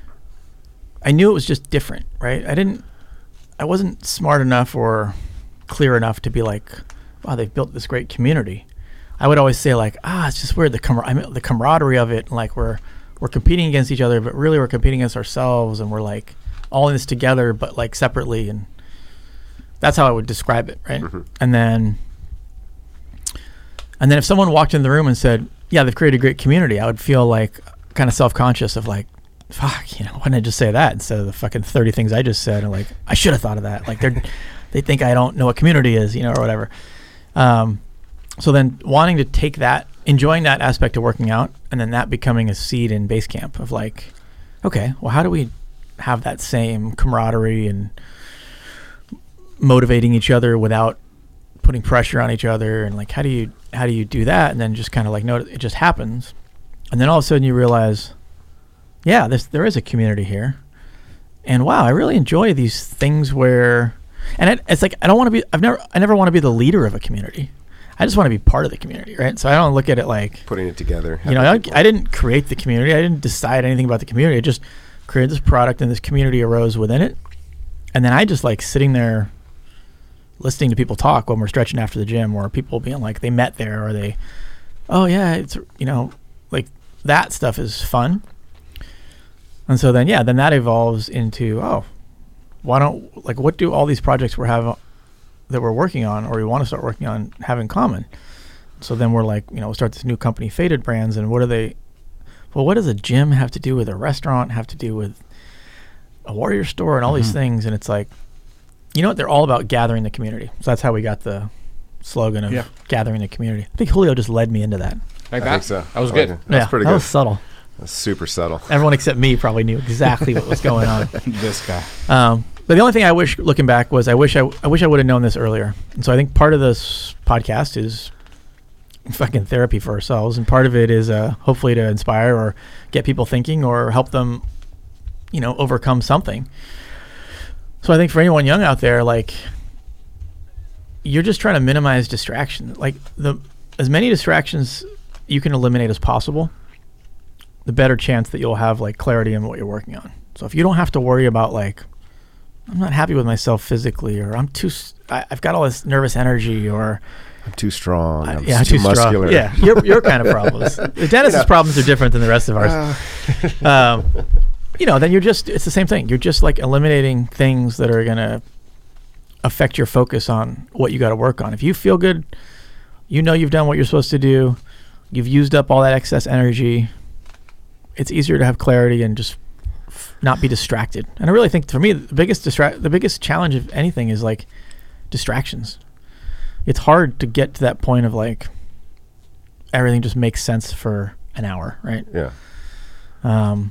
I knew it was just different, right? I didn't, I wasn't smart enough or clear enough to be like, wow, they've built this great community. I would always say like, ah, it's just weird, the com- I mean, the camaraderie of it, like we're we're competing against each other, but really we're competing against ourselves, and we're like all in this together, but like separately, and that's how I would describe it, right? Mm-hmm. And then, and then if someone walked in the room and said, yeah, they've created a great community, I would feel like kind of self-conscious of like, fuck, you know, why didn't I just say that instead of the fucking thirty things I just said? And like, I should have thought of that. Like they're, they think I don't know what community is, you know, or whatever. Um, so then wanting to take that, enjoying that aspect of working out, and then that becoming a seed in Basecamp of like, okay, well, how do we have that same camaraderie and motivating each other without putting pressure on each other? And like, how do you, how do you do that? And then just kind of like, no, it just happens. And then all of a sudden you realize, yeah, this, there is a community here. And wow, I really enjoy these things where, and it, it's like, I don't want to be, I've never, I never want to be the leader of a community. I just want to be part of the community, right? So I don't look at it like putting it together. You know, I, I didn't create the community. I didn't decide anything about the community. I just created this product, and this community arose within it. And then I just like sitting there listening to people talk when we're stretching after the gym, or people being like, they met there, or they, oh yeah, it's, you know, like that stuff is fun. And so then, yeah, then that evolves into, oh, why don't, like, what do all these projects we're having that we're working on, or we want to start working on, have in common? So then we're like, you know, we'll start this new company, Faded Brands, and what are they, well, what does a gym have to do with a restaurant, have to do with a Warrior store and all mm-hmm. these things? And it's like, you know what, they're all about gathering the community. So that's how we got the slogan of yeah. gathering the community. I think Julio just led me into that. Like I that? think so. That was I good. Like That's yeah, pretty that good. was subtle. That's super subtle. Everyone except me probably knew exactly what was going on. This guy. Um, but the only thing I wish, looking back, was I wish I, I wish I would have known this earlier. And so I think part of this podcast is fucking therapy for ourselves, and part of it is uh, hopefully to inspire or get people thinking or help them, you know, overcome something. So I think for anyone young out there, like, you're just trying to minimize distraction. Like the as many distractions you can eliminate as possible, the better chance that you'll have like clarity in what you're working on. So if you don't have to worry about like, I'm not happy with myself physically, or I'm too, I, I've got all this nervous energy, or I'm too strong. I'm uh, yeah, too, too muscular. Strong. Yeah, your your kind of problems. The dentist's you know. problems are different than the rest of ours. Uh. Um, you know, then you're just, it's the same thing. You're just like eliminating things that are going to affect your focus on what you got to work on. If you feel good, you know you've done what you're supposed to do, you've used up all that excess energy, it's easier to have clarity and just f- not be distracted. And I really think for me, the biggest distra- the biggest challenge of anything is like distractions. It's hard to get to that point of like everything just makes sense for an hour, right? Yeah. Um,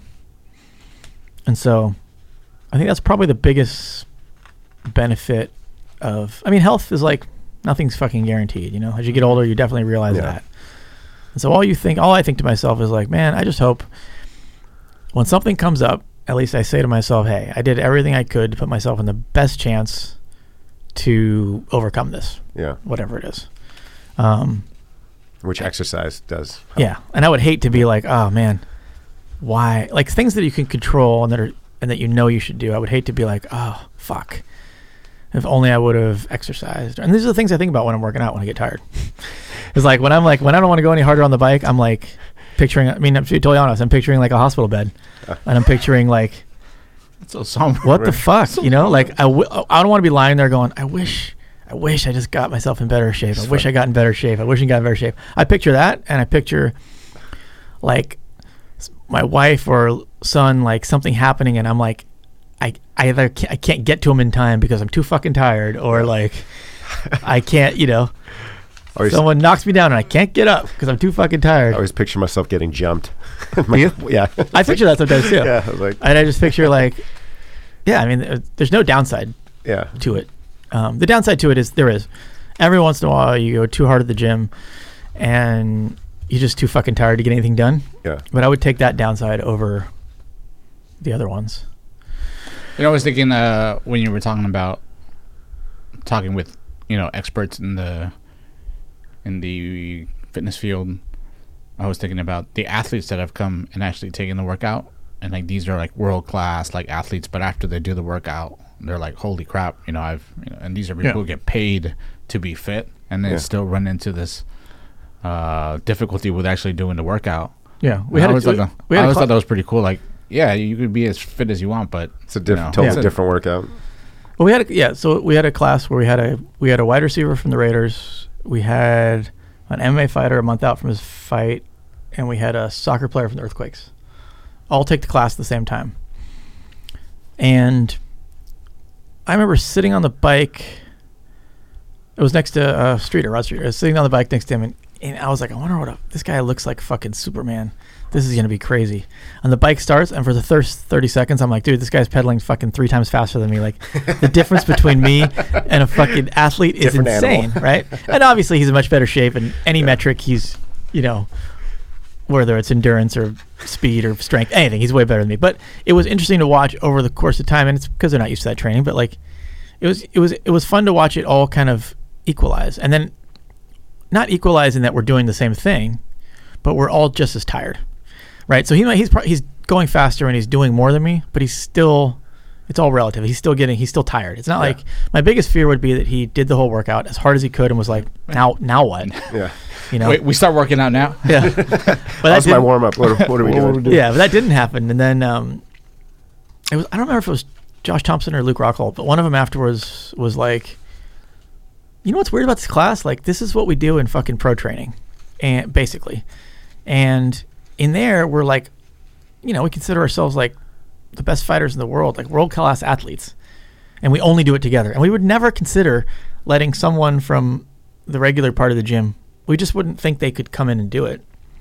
and so I think that's probably the biggest benefit of, I mean, health is like, nothing's fucking guaranteed, you know? As you get older, you definitely realize yeah. that. And so all you think, all I think to myself is like, man, I just hope when something comes up, at least I say to myself, hey, I did everything I could to put myself in the best chance to overcome this. Yeah. Whatever it is. Um, Which exercise does help. Yeah. And I would hate to be like, oh man, why? Like things that you can control and that are, and that you know you should do. I would hate to be like, oh, fuck. If only I would have exercised. And these are the things I think about when I'm working out when I get tired. It's like when I'm like, when I don't want to go any harder on the bike, I'm like picturing, I mean, to be totally honest, I'm picturing like a hospital bed. Uh, and I'm picturing like, so somber. What the fuck? So you know, like I, w- I don't want to be lying there going, I wish, I wish I just got myself in better shape. I wish fun. I got in better shape. I wish I got in better shape. I picture that, and I picture like my wife or son, like something happening, and I'm like, I, I either can't, I can't get to him in time because I'm too fucking tired, or like, I can't, you know, Always, someone knocks me down and I can't get up because I'm too fucking tired. I always picture myself getting jumped. My, You? yeah. I picture that sometimes too. Yeah. I was like, And I just picture like, yeah, I mean, there- there's no downside yeah. to it. Um, the downside to it is there is. Every once in a while you go too hard at the gym and you're just too fucking tired to get anything done. Yeah. But I would take that downside over the other ones. You know, I was thinking uh, when you were talking about talking with, you know, experts in the in the fitness field, I was thinking about the athletes that have come and actually taken the workout, and like these are like world class like athletes, but after they do the workout, they're like, holy crap, you know, I've you know, and these are people Yeah. who get paid to be fit, and then Yeah. still run into this uh, difficulty with actually doing the workout. Yeah. We I always, a, thought, we I had a always cla- thought that was pretty cool. Like, yeah, you could be as fit as you want, but It's a diff- you know, totally Yeah. different workout. Well, we had a, yeah, so we had a class where we had a we had a wide receiver from the Raiders, we had an M M A fighter a month out from his fight, and we had a soccer player from the Earthquakes. All take the class at the same time. And I remember sitting on the bike. It was next to uh, Streeter, Rod Streeter. I was sitting on the bike next to him, and, and I was like, I wonder what a, this guy looks like. Fucking Superman. This is gonna be crazy. And the bike starts, and for the first thirty seconds, I'm like, dude, this guy's pedaling fucking three times faster than me. Like, the difference between me and a fucking athlete is Different insane, animal. right? And obviously, he's in much better shape, and any metric, he's, you know, whether it's endurance or speed or strength, anything, he's way better than me. But it was interesting to watch over the course of time, and it's because they're not used to that training. But like, it was, it was, it was fun to watch it all kind of equalize, and then not equalize in that we're doing the same thing, but we're all just as tired, right? So he might, he's pro- he's going faster and he's doing more than me, but he's still, it's all relative. He's still getting, he's still tired. It's not Yeah. like, my biggest fear would be that he did the whole workout as hard as he could and was like, now, now what? Yeah. You know? Wait, we start working out now? Yeah. But that That's my didn't- warm up. What, what are we What doing? would we yeah, but that didn't happen. And then um, it was, I don't remember if it was Josh Thompson or Luke Rockhold, but one of them afterwards was like, you know what's weird about this class? Like, this is what we do in fucking pro training, and basically. And in there, we're like, you know, we consider ourselves like the best fighters in the world, like world class athletes. And we only do it together. And we would never consider letting someone from the regular part of the gym, we just wouldn't think they could come in and do it.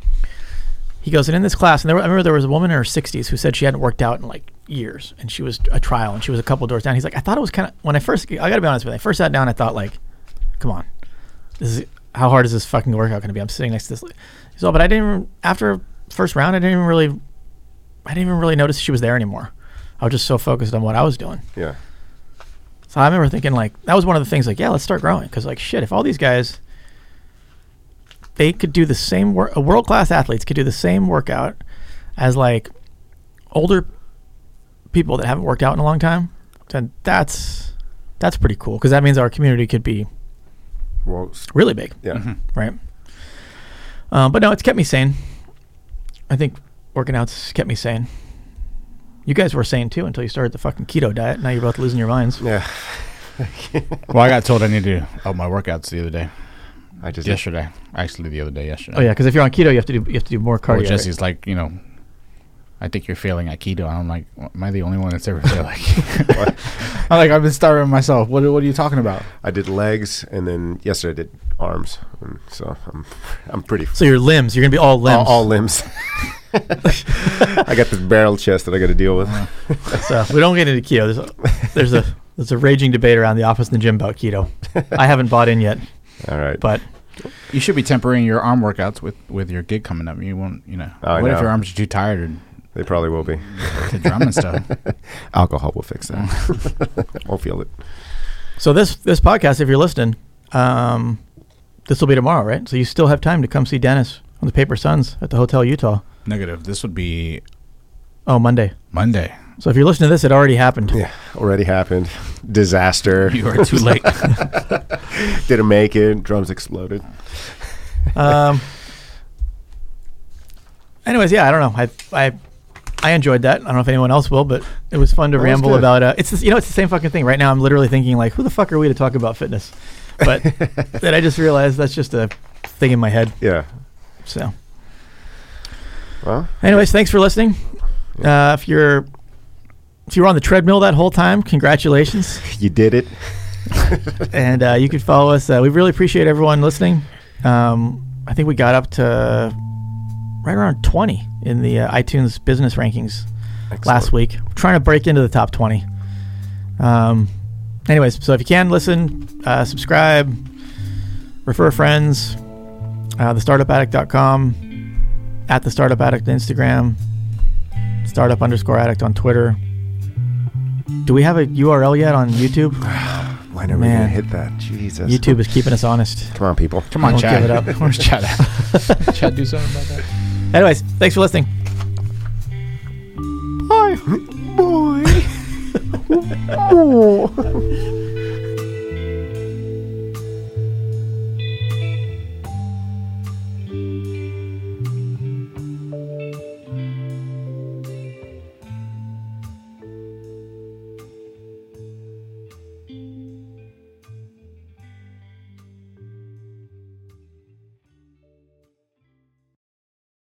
He goes, and in this class, and there, I remember there was a woman in her sixties who said she hadn't worked out in like years, and she was a trial, and she was a couple doors down. He's like, I thought it was kind of, when I first, I got to be honest with you, when I first sat down, I thought like, come on, this is, how hard is this fucking workout going to be? I'm sitting next to this. He's all, but I didn't even, after first round, I didn't even really, I didn't even really notice she was there anymore. I was just so focused on what I was doing. Yeah. So I remember thinking like, that was one of the things like, yeah, let's start growing. Cause like, shit, if all these guys, they could do the same work, world-class athletes could do the same workout as like older people that haven't worked out in a long time, then that's, that's pretty cool. Cause that means our community could be Well, really big. yeah. Mm-hmm. Right. Um, but no, it's kept me sane. I think working out's kept me sane. You guys were sane too until you started the fucking keto diet. Now you're both losing your minds. Yeah. Well, I got told I need to up my workouts the other day. I just Yesterday. Actually, the other day, yesterday. Oh yeah, because if you're on keto, you have to do you have to do more Oh, cardio. right? Jesse's like, you know, I think you're failing at keto. And I'm like, am I the only one that's ever failing? I'm like, I've been starving myself. What, what are you talking about? I did legs, and then yesterday I did arms, and so I'm I'm pretty So your limbs, you're gonna be all limbs. all, all limbs. I got this barrel chest that I got to deal with. So we don't get into keto. There's a, there's a there's a raging debate around the office and the gym about keto. I haven't bought in yet, All right, but You should be tempering your arm workouts with, with your gig coming up. You won't, you know. I what if know. your arms are too tired or they probably will be. to drum and stuff? Alcohol will fix that. Won't feel it. so this this podcast, if you're listening, um, this will be tomorrow, right? So you still have time to come see Dennis on the Paper Suns at the Hotel Utah. Negative. This would be Oh, Monday. Monday. So if you're listening to this, it already happened. Yeah, already happened. Disaster. You are too late. Didn't make it. Drums exploded. Um. Anyways, yeah, I don't know. I I I enjoyed that. I don't know if anyone else will, but it was fun to That was ramble good. about. Uh, it's this, you know, it's the same fucking thing. Right now, I'm literally thinking like, who the fuck are we to talk about fitness? But then I just realized that's just a thing in my head. Yeah. So, Well, anyways, thanks for listening. Uh, if you're if you were on the treadmill that whole time, congratulations. you did it. and uh, you can follow us. Uh, we really appreciate everyone listening. Um, I think we got up to right around twenty in the uh, iTunes business rankings Excellent. last week. We're trying to break into the top twenty. Um, anyways, so if you can listen, uh, subscribe, refer friends, uh, the startup addict dot com, at the startup addict on Instagram, startup underscore addict on Twitter. Do we have a U R L yet on YouTube? When are we going to hit that? Jesus. YouTube is keeping us honest. Come on, people. Come on, Don't Chad. give it up. Where's Chad at? Chad, do something about that. Anyways, thanks for listening. Bye. Boy. Oh.